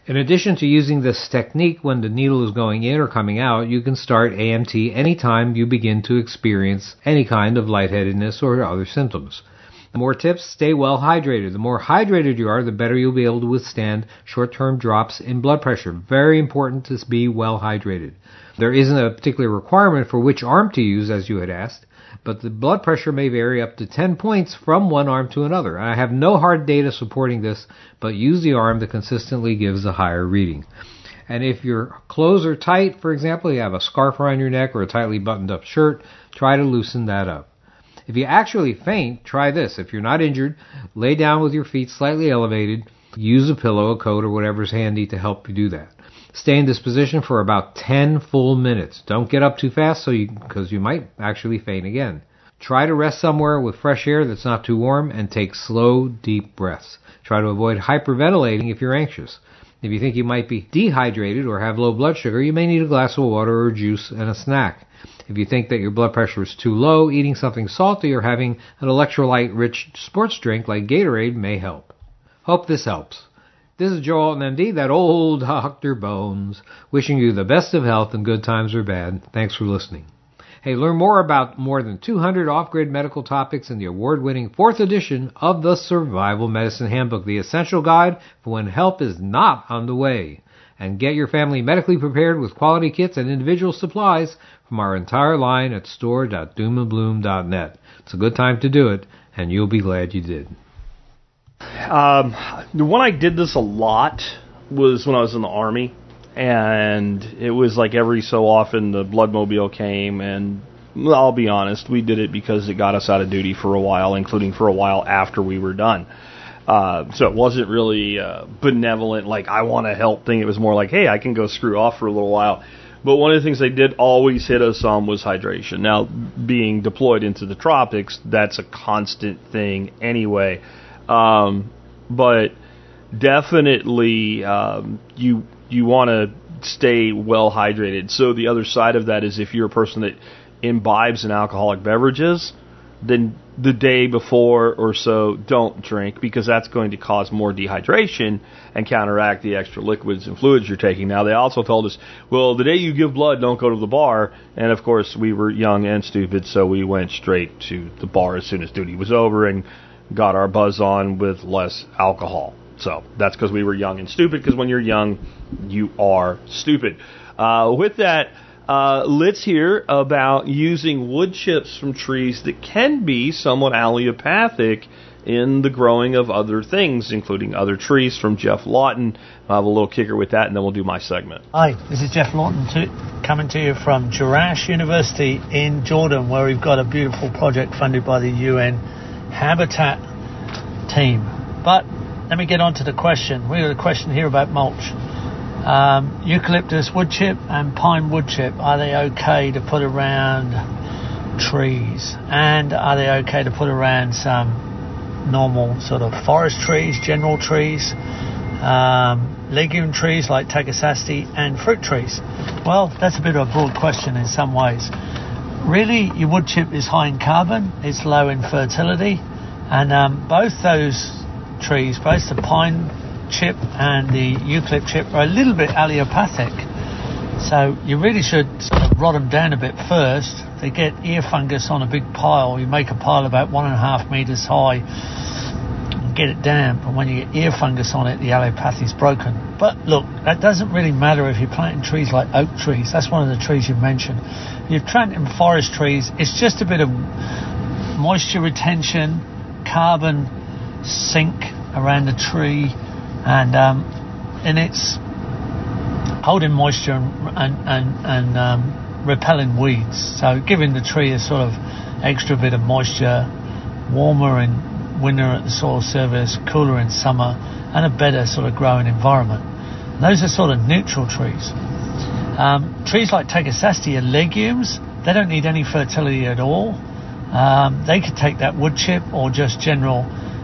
In addition to using this technique when the needle is going in or coming out, you can start A M T anytime you begin to experience any kind of lightheadedness or other symptoms. More tips, stay well hydrated. The more hydrated you are, the better you'll be able to withstand short-term drops in blood pressure. Very important to be well hydrated. There isn't a particular requirement for which arm to use, as you had asked, but the blood pressure may vary up to ten points from one arm to another. I have no hard data supporting this, but use the arm that consistently gives a higher reading. And if your clothes are tight, for example, you have a scarf around your neck or a tightly buttoned up shirt, try to loosen that up. If you actually faint, try this. If you're not injured, lay down with your feet slightly elevated, use a pillow, a coat, or whatever's handy to help you do that. Stay in this position for about ten full minutes. Don't get up too fast so you, because you might actually faint again. Try to rest somewhere with fresh air that's not too warm and take slow, deep breaths. Try to avoid hyperventilating if you're anxious. If you think you might be dehydrated or have low blood sugar, you may need a glass of water or juice and a snack. If you think that your blood pressure is too low, eating something salty or having an electrolyte-rich sports drink like Gatorade may help. Hope this helps. This is Joe Alton, M D, that old Doctor Bones, wishing you the best of health in good times or bad. Thanks for listening. Hey, learn more about more than two hundred off-grid medical topics in the award-winning fourth edition of the Survival Medicine Handbook, the essential guide for when help is not on the way. And get your family medically prepared with quality kits and individual supplies from our entire line at store dot doom and bloom dot net. It's a good time to do it, and you'll be glad you did. Um, the one I did this a lot was when I was in the Army, and it was like every so often the Bloodmobile came, and well, I'll be honest, we did it because it got us out of duty for a while, including for a while after we were done. Uh, so it wasn't really uh, benevolent, like I want to help thing. It was more like, hey, I can go screw off for a little while. But one of the things they did always hit us on was hydration. Now, being deployed into the tropics, that's a constant thing anyway. Um, but definitely um, you you want to stay well hydrated. So the other side of that is if you're a person that imbibes in alcoholic beverages, then the day before or so don't drink, because that's going to cause more dehydration and counteract the extra liquids and fluids you're taking. Now, they also told us, well, the day you give blood, don't go to the bar. And, of course, we were young and stupid, so we went straight to the bar as soon as duty was over and got our buzz on with less alcohol. So that's because we were young and stupid, because when you're young, you are stupid. Uh, with that, uh, let's hear about using wood chips from trees that can be somewhat allelopathic in the growing of other things, including other trees, from Jeff Lawton. I'll have a little kicker with that, and then we'll do my segment. Hi, this is Jeff Lawton to, coming to you from Jerash University in Jordan, where we've got a beautiful project funded by the U N Habitat team. But let me get on to the question. We got a question here about mulch. Um, eucalyptus wood chip and pine wood chip, are they okay to put around trees? And are they okay to put around some normal sort of forest trees, general trees, um, legume trees like Takasasti, and fruit trees? Well, that's a bit of a broad question in some ways. Really, your wood chip is high in carbon, it's low in fertility, and um, both those trees, both the pine chip and the eucalypt chip, are a little bit allelopathic. So you really should sort of rot them down a bit first. They get ear fungus on a big pile. You make a pile about one and a half meters high and get it damp. And when you get ear fungus on it, the allelopathy is broken. But look, that doesn't really matter if you're planting trees like oak trees. That's one of the trees you mentioned. If you're planting forest trees, it's just a bit of moisture retention, carbon sink around the tree, and um, and it's holding moisture and and and, and um, repelling weeds. So giving the tree a sort of extra bit of moisture, warmer in winter at the soil surface, cooler in summer, and a better sort of growing environment. And those are sort of neutral trees. Um, trees like Takasasti are legumes. They don't need any fertility at all. Um, they could take that wood chip or just general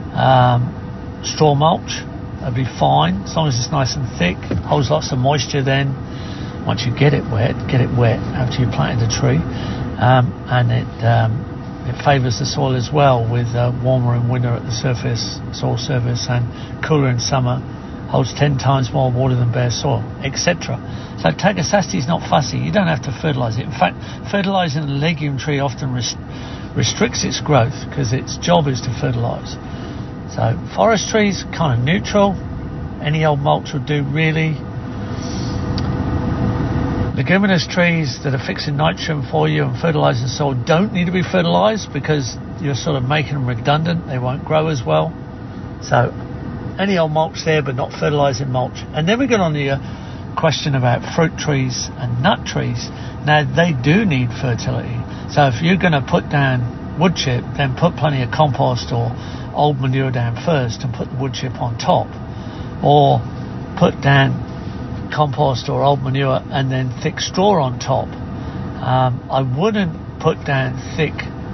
um, straw mulch. That'd be fine, as long as it's nice and thick, holds lots of moisture. Then once you get it wet, get it wet after you planted the tree, um, and it um, it favours the soil as well, with uh, warmer in winter at the surface, soil surface, and cooler in summer holds ten times more water than bare soil, et cetera. So Tagasaste is not fussy. You don't have to fertilise it. In fact, fertilising a legume tree often res- restricts its growth because its job is to fertilise. So forest trees, kind of neutral. Any old mulch would do, really. Leguminous trees that are fixing nitrogen for you and fertilising the soil don't need to be fertilised because you're sort of making them redundant. They won't grow as well. So any old mulch there, but not fertilising mulch. And then we get on to your question about fruit trees and nut trees. Now, they do need fertility. So if you're going to put down wood chip, then put plenty of compost or old manure down first and put the wood chip on top. Or put down compost or old manure and then thick straw on top. Um, I wouldn't put down thick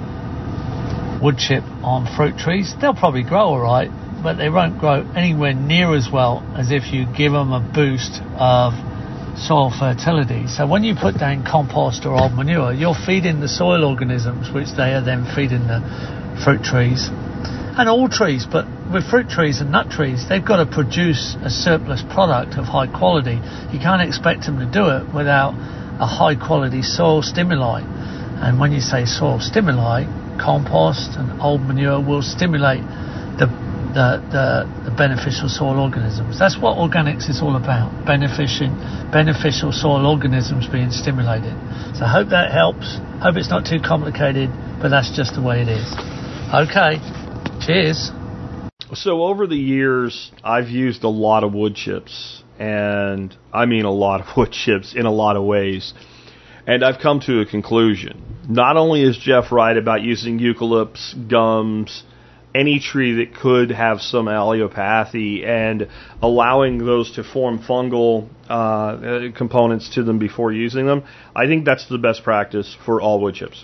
wood chip on fruit trees. They'll probably grow all right, but they won't grow anywhere near as well as if you give them a boost of soil fertility. So when you put down compost or old manure, you're feeding the soil organisms, which they are then feeding the fruit trees. And all trees, but with fruit trees and nut trees, they've got to produce a surplus product of high quality. You can't expect them to do it without a high quality soil stimuli. And when you say soil stimuli, compost and old manure will stimulate the the, the, the beneficial soil organisms. That's what organics is all about, beneficial, beneficial soil organisms being stimulated. So I hope that helps. Hope it's not too complicated, but that's just the way it is. Okay. Cheers. So over the years, I've used a lot of wood chips, and I mean a lot of wood chips in a lot of ways. And I've come to a conclusion. Not only is Jeff right about using eucalypts, gums, any tree that could have some allelopathy, and allowing those to form fungal uh, components to them before using them, I think that's the best practice for all wood chips.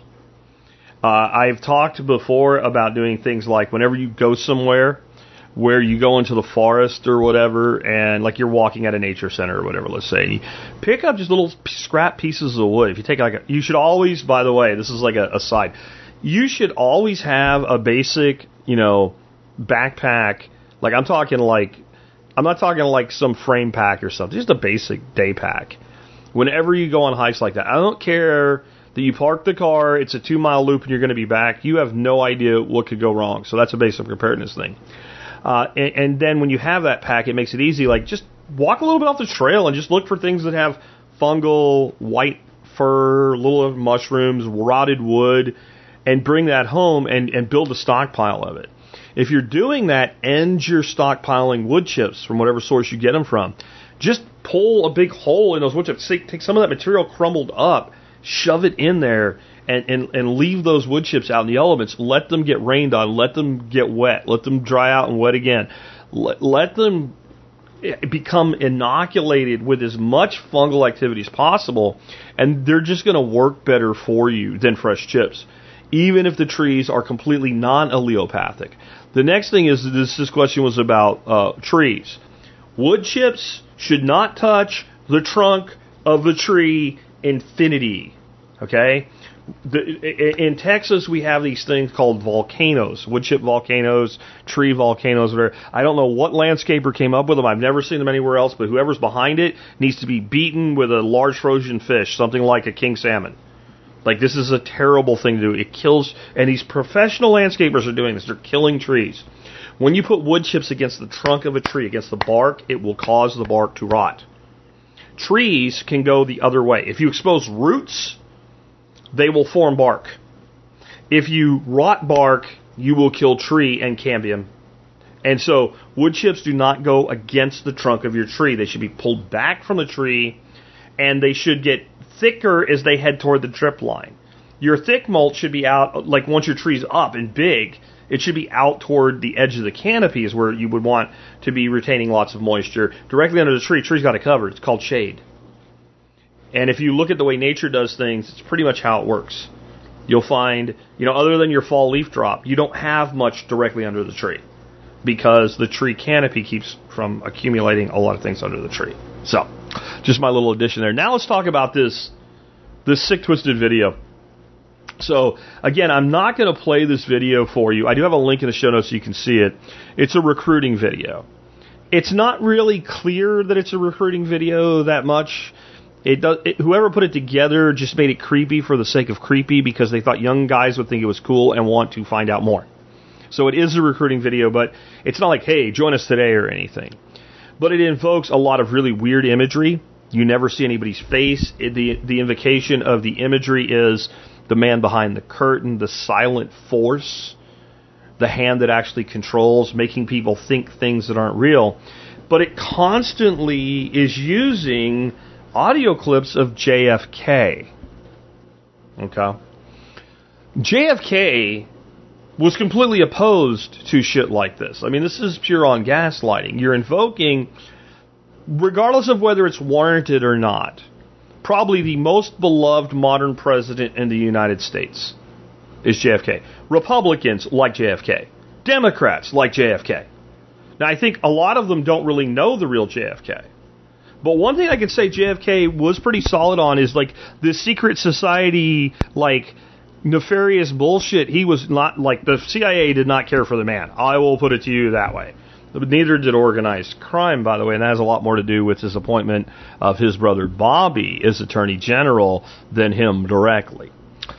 Uh, I've talked before about doing things like whenever you go somewhere where you go into the forest or whatever, and like you're walking at a nature center or whatever, let's say, and you pick up just little scrap pieces of wood. If you take like a, you should always, by the way, this is like a, a side, you should always have a basic, you know, backpack. Like I'm talking like, I'm not talking like some frame pack or something, just a basic day pack. Whenever you go on hikes like that, I don't care that you park the car, it's a two mile loop and you're going to be back, you have no idea what could go wrong. So that's a basic preparedness thing. Uh, and, and then when you have that pack, it makes it easy. Like just walk a little bit off the trail and just look for things that have fungal, white fur, little mushrooms, rotted wood, and bring that home and, and build a stockpile of it. If you're doing that, and you're stockpiling wood chips from whatever source you get them from, just pull a big hole in those wood chips. Take some of that material crumbled up, shove it in there, and, and, and leave those wood chips out in the elements. Let them get rained on. Let them get wet. Let them dry out and wet again. Let, let them become inoculated with as much fungal activity as possible, and they're just going to work better for you than fresh chips, even if the trees are completely non-allelopathic. The next thing is, this, this question was about uh, trees. Wood chips should not touch the trunk of the tree infinity, okay? The, in Texas, we have these things called volcanoes, wood chip volcanoes, tree volcanoes, whatever. I don't know what landscaper came up with them. I've never seen them anywhere else, but whoever's behind it needs to be beaten with a large frozen fish, something like a king salmon. Like, this is a terrible thing to do. It kills, and these professional landscapers are doing this. They're killing trees. When you put wood chips against the trunk of a tree, against the bark, it will cause the bark to rot. Trees can go the other way. If you expose roots, they will form bark. If you rot bark, you will kill tree and cambium. And so wood chips do not go against the trunk of your tree. They should be pulled back from the tree, and they should get thicker as they head toward the drip line. Your thick mulch should be out, like once your tree's up and big, it should be out toward the edge of the canopy is where you would want to be retaining lots of moisture. Directly under the tree, tree's got it covered. It's called shade. And if you look at the way nature does things, it's pretty much how it works. You'll find, you know, other than your fall leaf drop, you don't have much directly under the tree because the tree canopy keeps from accumulating a lot of things under the tree. So, just my little addition there. Now let's talk about this, this sick, twisted video. So, again, I'm not going to play this video for you. I do have a link in the show notes so you can see it. It's a recruiting video. it's not really clear that it's a recruiting video that much. It does. It, whoever put it together just made it creepy for the sake of creepy because they thought young guys would think it was cool and want to find out more. So it is a recruiting video, but it's not like, hey, join us today or anything. But it invokes a lot of really weird imagery. You never see anybody's face. It, the the invocation of the imagery is the man behind the curtain, the silent force, the hand that actually controls, making people think things that aren't real. But it constantly is using audio clips of J F K. Okay. J F K was completely opposed to shit like this. I mean, this is pure on gaslighting. You're invoking, regardless of whether it's warranted or not, probably the most beloved modern president in the United States is J F K. Republicans like J F K. Democrats like J F K. Now, I think a lot of them don't really know the real J F K. But one thing I can say J F K was pretty solid on is, like, this secret society, like, nefarious bullshit. He was not, like, the C I A did not care for the man. I will put it to you that way. But neither did organized crime, by the way, and that has a lot more to do with his appointment of his brother Bobby as Attorney General than him directly.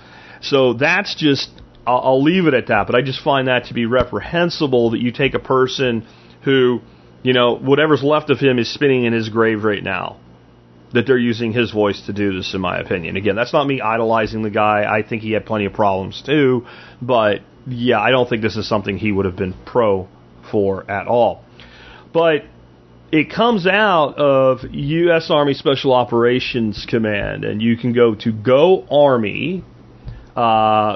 So that's just, I'll, I'll leave it at that, but I just find that to be reprehensible that you take a person who, you know, whatever's left of him is spinning in his grave right now, that they're using his voice to do this, in my opinion. Again, that's not me idolizing the guy. I think he had plenty of problems too, but yeah, I don't think this is something he would have been pro for at all. But it comes out of U S Army Special Operations Command, and you can go to Go Army, uh,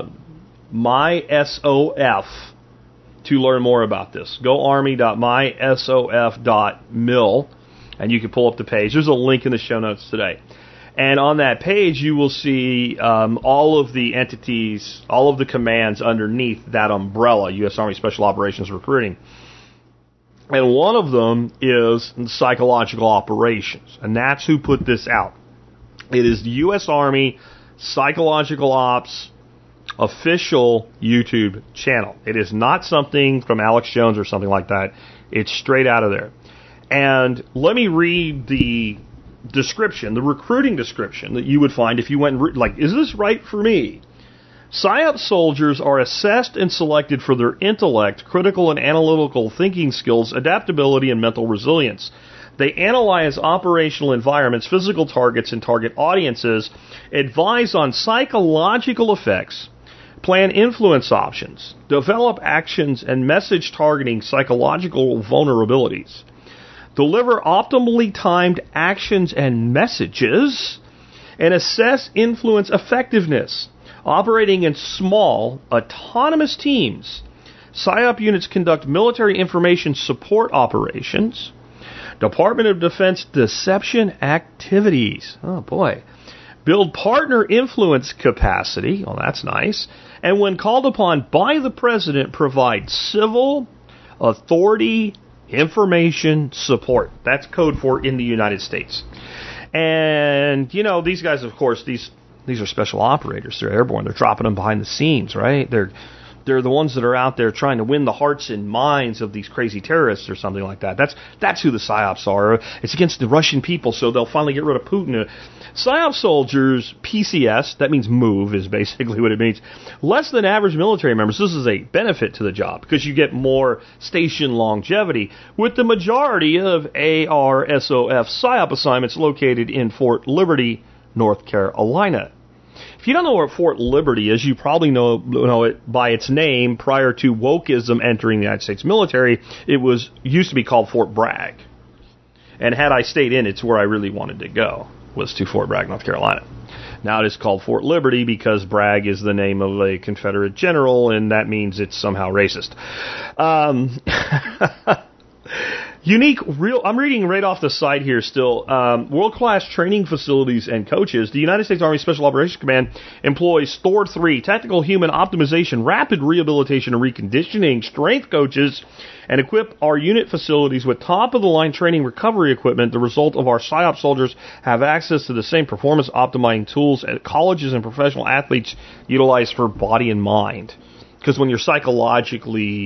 my S O F, to learn more about this. go army dot my S O F dot mil, and you can pull up the page. There's a link in the show notes today. And on that page, you will see um, all of the entities, all of the commands underneath that umbrella, U S Army Special Operations Recruiting. And one of them is Psychological Operations, and that's who put this out. It is the U S Army Psychological Ops official YouTube channel. It is not something from Alex Jones or something like that. It's straight out of there. And let me read the description, the recruiting description that you would find if you went and re- like, is this right for me? PSYOP soldiers are assessed and selected for their intellect, critical and analytical thinking skills, adaptability, and mental resilience. They analyze operational environments, physical targets, and target audiences, advise on psychological effects, plan influence options, develop actions and message targeting psychological vulnerabilities, deliver optimally timed actions and messages, and assess influence effectiveness. Operating in small, autonomous teams, PSYOP units conduct military information support operations, Department of Defense deception activities. Oh, boy. Build partner influence capacity. Oh, that's nice. And when called upon by the President, provide civil authority information support. That's code for in the United States. And, you know, these guys, of course, these these are special operators. They're airborne. They're dropping them behind the scenes, right? They're they're the ones that are out there trying to win the hearts and minds of these crazy terrorists or something like that. That's that's who the PSYOPs are. It's against the Russian people, so they'll finally get rid of Putin. PSYOP soldiers, P C S, that means move, is basically what it means. Less than average military members. This is a benefit to the job because you get more station longevity, with the majority of A R S O F PSYOP assignments located in Fort Liberty, North Carolina. If you don't know where Fort Liberty is, you probably know, know it by its name. Prior to wokeism entering the United States military, it was used to be called Fort Bragg. And had I stayed in, it's where I really wanted to go, was to Fort Bragg, North Carolina. Now it is called Fort Liberty because Bragg is the name of a Confederate general, and that means it's somehow racist. Um... Unique, real. I'm reading right off the site here still. Um, world-class training facilities and coaches. The United States Army Special Operations Command employs Thor three, tactical human optimization, rapid rehabilitation and reconditioning, strength coaches, and equip our unit facilities with top-of-the-line training recovery equipment. The result of our PSYOP soldiers have access to the same performance-optimizing tools that colleges and professional athletes utilize for body and mind. Because when you're psychologically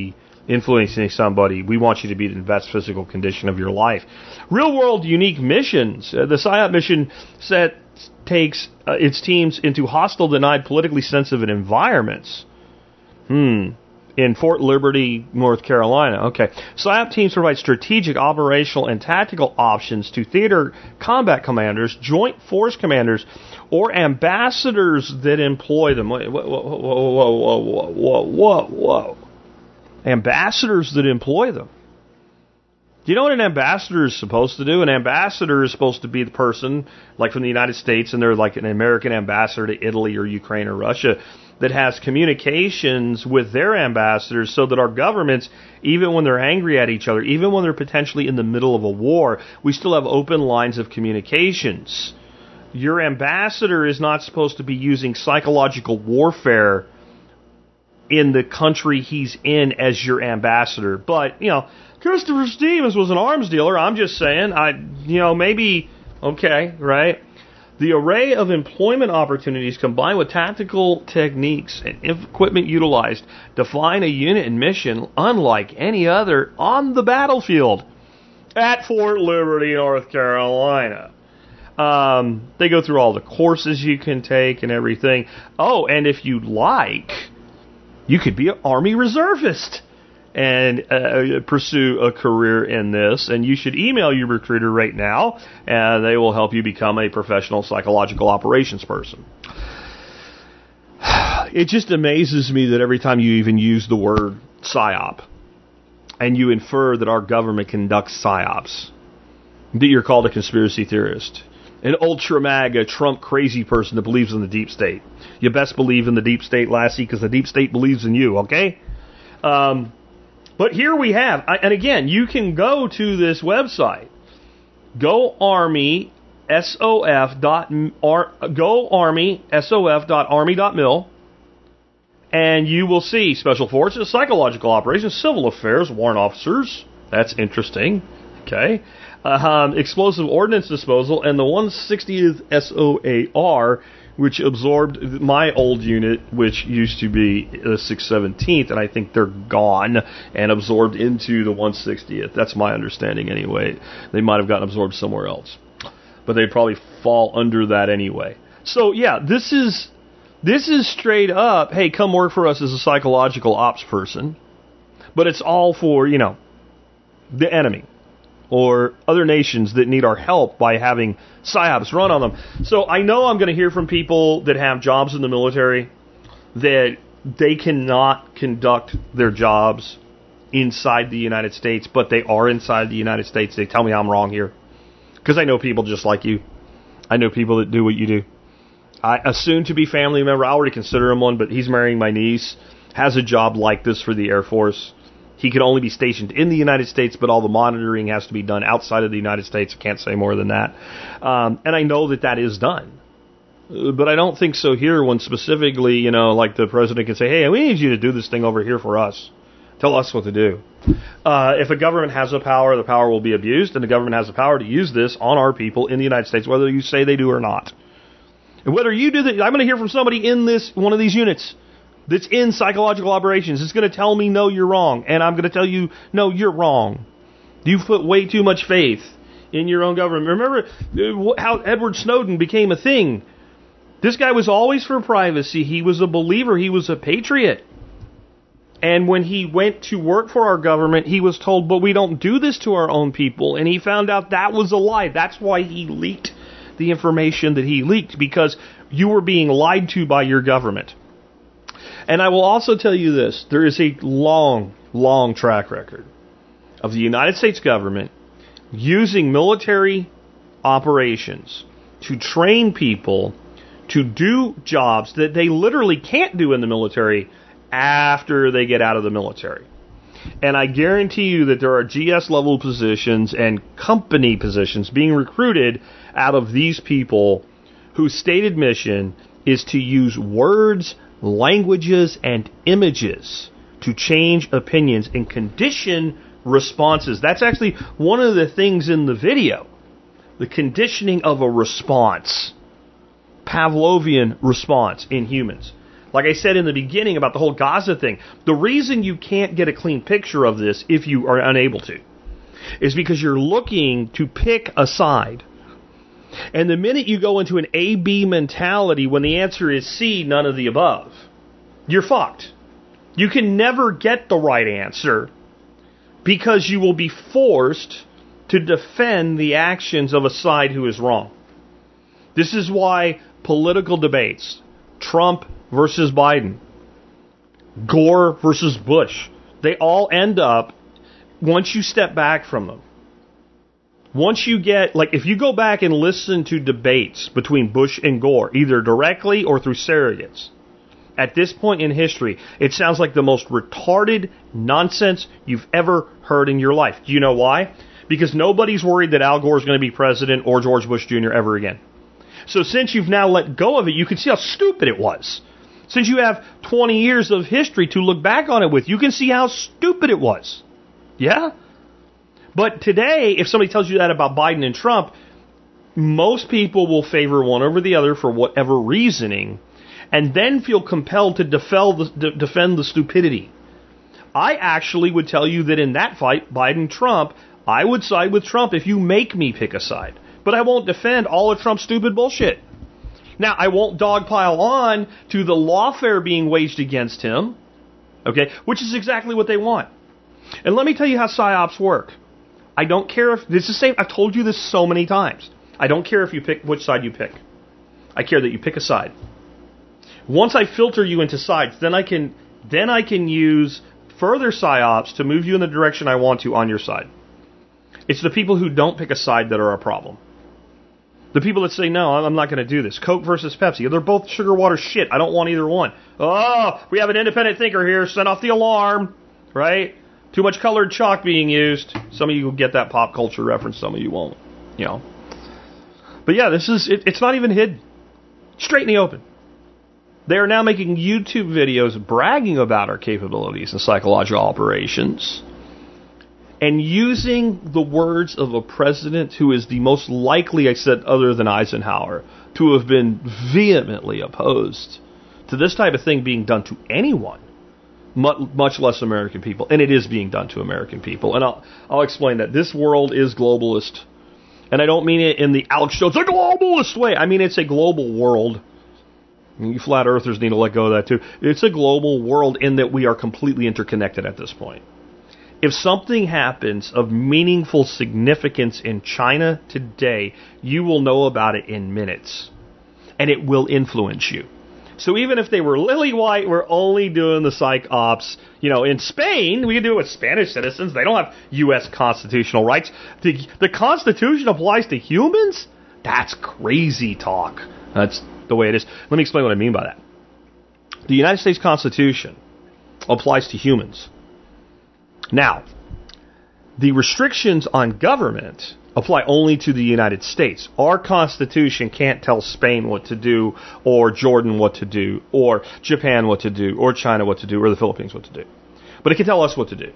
influencing somebody. We want you to be in the best physical condition of your life. Real-world unique missions. Uh, the PSYOP mission set takes uh, its teams into hostile, denied, politically sensitive environments. Hmm. In Fort Liberty, North Carolina. Okay. PSYOP teams provide strategic, operational, and tactical options to theater combat commanders, joint force commanders, or ambassadors that employ them. Whoa, whoa, whoa, whoa, whoa, whoa, whoa, whoa. Ambassadors that employ them. Do you know what an ambassador is supposed to do? An ambassador is supposed to be the person, like from the United States, and they're like an American ambassador to Italy or Ukraine or Russia, that has communications with their ambassadors so that our governments, even when they're angry at each other, even when they're potentially in the middle of a war, we still have open lines of communications. Your ambassador is not supposed to be using psychological warfare in the country he's in as your ambassador. But, you know, Christopher Stevens was an arms dealer. I'm just saying, I, you know, maybe, okay, right? The array of employment opportunities combined with tactical techniques and equipment utilized define a unit and mission unlike any other on the battlefield at Fort Liberty, North Carolina. Um, they go through all the courses you can take and everything. Oh, and if you like, you could be an Army reservist and uh, pursue a career in this. And you should email your recruiter right now, and they will help you become a professional psychological operations person. It just amazes me that every time you even use the word PSYOP, and you infer that our government conducts PSYOPs, that you're called a conspiracy theorist, an ultra-MAGA Trump crazy person that believes in the deep state. You best believe in the deep state, lassie, because the deep state believes in you, okay? Um, but here we have, and again, you can go to this website, go army S O F dot go army S O F dot army dot mil, and you will see Special Forces, Psychological Operations, Civil Affairs, Warrant Officers. That's interesting, okay? Um, explosive ordnance disposal, and the one sixtieth S O A R, which absorbed my old unit, which used to be the six seventeenth, and I think they're gone and absorbed into the one sixtieth. That's my understanding anyway. They might have gotten absorbed somewhere else, but they'd probably fall under that anyway. So yeah, this is this is straight up, hey, come work for us as a psychological ops person, but it's all for, you know, the enemy or other nations that need our help by having PSYOPs run on them. So I know I'm going to hear from people that have jobs in the military that they cannot conduct their jobs inside the United States, but they are inside the United States. They tell me I'm wrong here. Because I know people just like you. I know people that do what you do. I, a soon-to-be family member, I already consider him one, but he's marrying my niece, has a job like this for the Air Force. He can only be stationed in the United States, but all the monitoring has to be done outside of the United States. I can't say more than that. Um, and I know that that is done. But I don't think so here when specifically, you know, like the president can say, hey, we need you to do this thing over here for us. Tell us what to do. Uh, if a government has the power, the power will be abused, and the government has the power to use this on our people in the United States, whether you say they do or not. And whether you do that, I'm going to hear from somebody in this one of these units that's in psychological operations. It's going to tell me, no, you're wrong. And I'm going to tell you, no, you're wrong. You put way too much faith in your own government. Remember how Edward Snowden became a thing. This guy was always for privacy. He was a believer. He was a patriot. And when he went to work for our government, he was told, but we don't do this to our own people. And he found out that was a lie. That's why he leaked the information that he leaked, because you were being lied to by your government. And I will also tell you this. There is a long, long track record of the United States government using military operations to train people to do jobs that they literally can't do in the military after they get out of the military. And I guarantee you that there are G S level positions and company positions being recruited out of these people whose stated mission is to use words, languages, and images to change opinions and condition responses. That's actually one of the things in the video. The conditioning of a response. Pavlovian response in humans. Like I said in the beginning about the whole Gaza thing, the reason you can't get a clean picture of this if you are unable to is because you're looking to pick a side. And the minute you go into an A B mentality when the answer is C, none of the above, you're fucked. You can never get the right answer because you will be forced to defend the actions of a side who is wrong. This is why political debates, Trump versus Biden, Gore versus Bush, they all end up, once you step back from them, once you get, like if you go back and listen to debates between Bush and Gore, either directly or through surrogates, at this point in history, it sounds like the most retarded nonsense you've ever heard in your life. Do you know why? Because nobody's worried that Al Gore is going to be president or George Bush Junior ever again. So since you've now let go of it, you can see how stupid it was. Since you have twenty years of history to look back on it with, you can see how stupid it was. Yeah? But today, if somebody tells you that about Biden and Trump, most people will favor one over the other for whatever reasoning, and then feel compelled to defend the, defend the stupidity. I actually would tell you that in that fight, Biden-Trump, I would side with Trump if you make me pick a side. But I won't defend all of Trump's stupid bullshit. Now, I won't dogpile on to the lawfare being waged against him, okay, which is exactly what they want. And let me tell you how psyops work. I don't care if, this is the same, I've told you this so many times. I don't care if you pick which side you pick. I care that you pick a side. Once I filter you into sides, then I can then I can use further psyops to move you in the direction I want to on your side. It's the people who don't pick a side that are a problem. The people that say, no, I'm not going to do this. Coke versus Pepsi. They're both sugar water shit. I don't want either one. Oh, we have an independent thinker here. Send off the alarm. Right? Too much colored chalk being used. Some of you will get that pop culture reference. Some of you won't. You know. But yeah, this is, it, it's not even hidden. Straight in the open. They are now making YouTube videos bragging about our capabilities in psychological operations and using the words of a president who is the most likely, I said, other than Eisenhower, to have been vehemently opposed to this type of thing being done to anyone, much less American people. And it is being done to American people. And I'll, I'll explain that. This world is globalist. And I don't mean it in the Alex Jones, a globalist way. I mean it's a global world. You flat earthers need to let go of that too. It's a global world in that we are completely interconnected at this point. If something happens of meaningful significance in China today, you will know about it in minutes. And it will influence you. So even if they were lily white, we're only doing the psych ops. You know, in Spain, we can do it with Spanish citizens. They don't have U S constitutional rights. The, the Constitution applies to humans? That's crazy talk. That's the way it is. Let me explain what I mean by that. The United States Constitution applies to humans. Now, the restrictions on government apply only to the United States. Our Constitution can't tell Spain what to do, or Jordan what to do, or Japan what to do, or China what to do, or the Philippines what to do. But it can tell us what to do.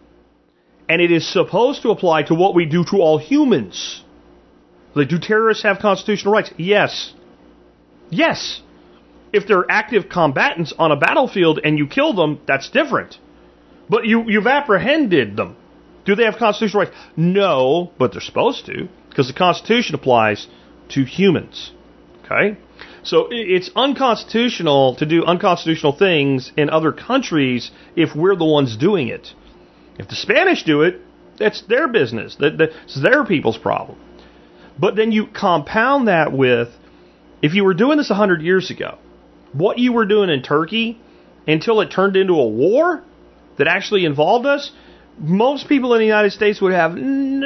And it is supposed to apply to what we do to all humans. Like, do terrorists have constitutional rights? Yes. Yes. If they're active combatants on a battlefield and you kill them, that's different. But you, you've apprehended them. Do they have constitutional rights? No, but they're supposed to, because the Constitution applies to humans. Okay? So it's unconstitutional to do unconstitutional things in other countries if we're the ones doing it. If the Spanish do it, that's their business. That's their people's problem. But then you compound that with, if you were doing this one hundred years ago, what you were doing in Turkey until it turned into a war that actually involved us, most people in the United States would have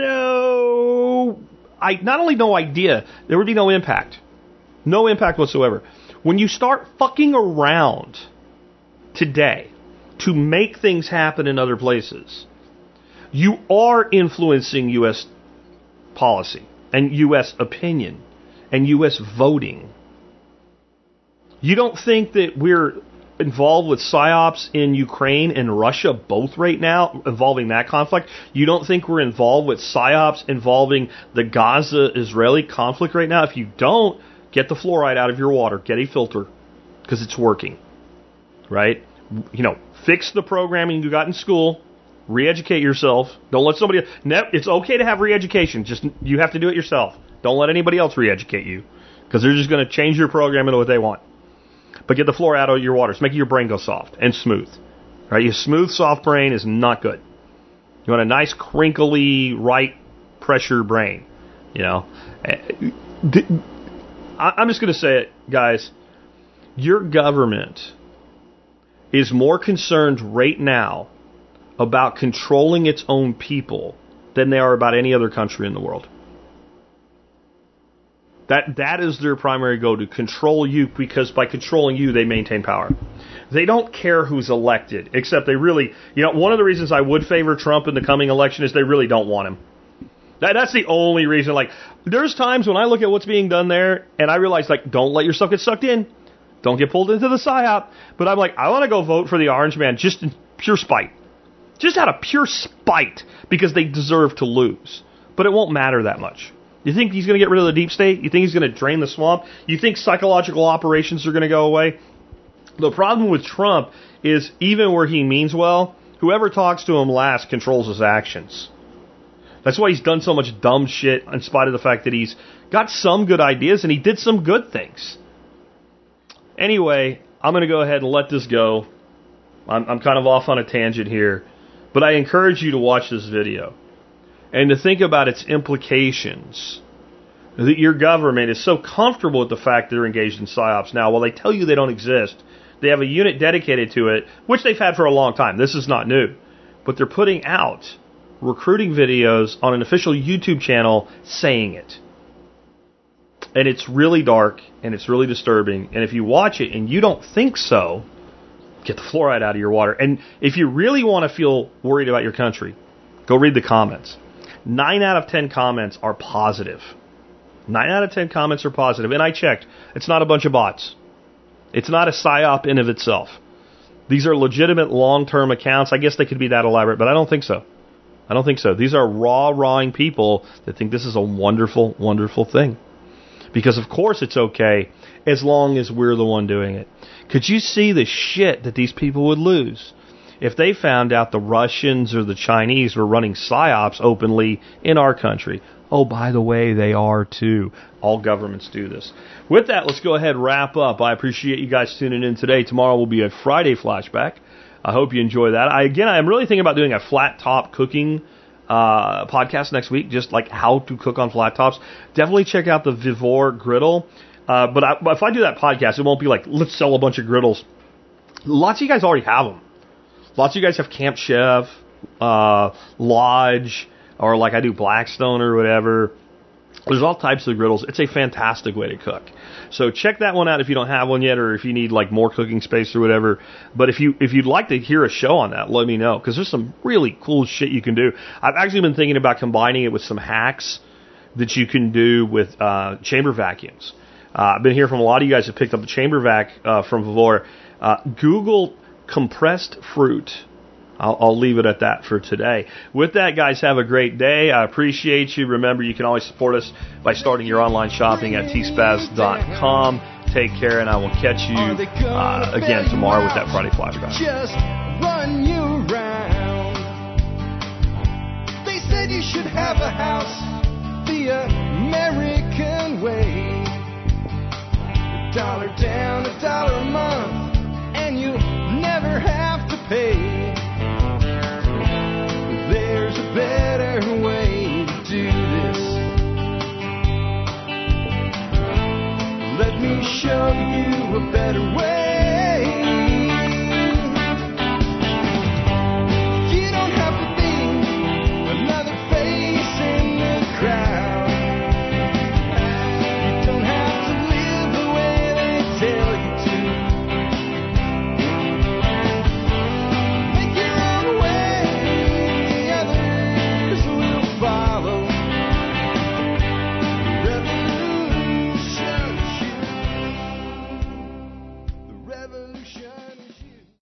no, I not only no idea, there would be no impact. No impact whatsoever. When you start fucking around today to make things happen in other places, you are influencing U S policy and U S opinion and U S voting. You don't think that we're involved with psyops in Ukraine and Russia both right now, involving that conflict? You don't think we're involved with psyops involving the Gaza-Israeli conflict right now? If you don't, get the fluoride out of your water. Get a filter, because it's working. right? You know, fix the programming you got in school. Re-educate yourself. Don't let somebody... It's okay to have re-education. Just you have to do it yourself. Don't let anybody else re-educate you, because they're just going to change your program into what they want. But get the fluoride out of your water. It's making your brain go soft and smooth. Right? Your smooth, soft brain is not good. You want a nice, crinkly, right pressure brain. You know? I'm just going to say it, guys. Your government is more concerned right now about controlling its own people than they are about any other country in the world. That that is their primary goal, to control you, because by controlling you, they maintain power. They don't care who's elected, except they really, you know, one of the reasons I would favor Trump in the coming election is they really don't want him. That, that's the only reason. Like, there's times when I look at what's being done there, and I realize, like, don't let yourself get sucked in. Don't get pulled into the psyop. But I'm like, I want to go vote for the orange man just in pure spite. Just out of pure spite, because they deserve to lose. But it won't matter that much. You think he's going to get rid of the deep state? You think he's going to drain the swamp? You think psychological operations are going to go away? The problem with Trump is, even where he means well, whoever talks to him last controls his actions. That's why he's done so much dumb shit, in spite of the fact that he's got some good ideas and he did some good things. Anyway, I'm going to go ahead and let this go. I'm, I'm kind of off on a tangent here. But I encourage you to watch this video and to think about its implications. That your government is so comfortable with the fact that they're engaged in psyops now. While they tell you they don't exist, they have a unit dedicated to it, which they've had for a long time. This is not new. But they're putting out recruiting videos on an official YouTube channel saying it. And it's really dark and it's really disturbing. And if you watch it and you don't think so, get the fluoride out of your water. And if you really want to feel worried about your country, go read the comments. Nine out of ten comments are positive. Nine out of ten comments are positive. And I checked. It's not a bunch of bots. It's not a psyop in of itself. These are legitimate long-term accounts. I guess they could be that elaborate, but I don't think so. I don't think so. These are raw, rawing people that think this is a wonderful, wonderful thing. Because, of course, it's okay as long as we're the one doing it. Could you see the shit that these people would lose if they found out the Russians or the Chinese were running psyops openly in our country? Oh, by the way, they are too. All governments do this. With that, let's go ahead and wrap up. I appreciate you guys tuning in today. Tomorrow will be a Friday flashback. I hope you enjoy that. I, again, I'm really thinking about doing a flat top cooking uh, podcast next week, just like how to cook on flat tops. Definitely check out the Vivor griddle. Uh, but I, if I do that podcast, it won't be like, let's sell a bunch of griddles. Lots of you guys already have them. Lots of you guys have Camp Chef, uh, Lodge, or like I do Blackstone or whatever. There's all types of griddles. It's a fantastic way to cook. So check that one out if you don't have one yet, or if you need like more cooking space or whatever. But if you if you'd like to hear a show on that, let me know, because there's some really cool shit you can do. I've actually been thinking about combining it with some hacks that you can do with uh, chamber vacuums. Uh, I've been hearing from a lot of you guys who picked up the chamber vac uh, from Vivor. Uh, Google compressed fruit. I'll, I'll leave it at that for today. With that, guys, have a great day. I appreciate you. Remember, you can always support us by starting your online shopping at t spaz dot com. Take care, and I will catch you uh, again tomorrow with that Friday flashback. Just run you round. They said you should have a house the American way. A dollar down, a dollar a month, and you'll never have to pay. There's a better way to do this. Let me show you a better way.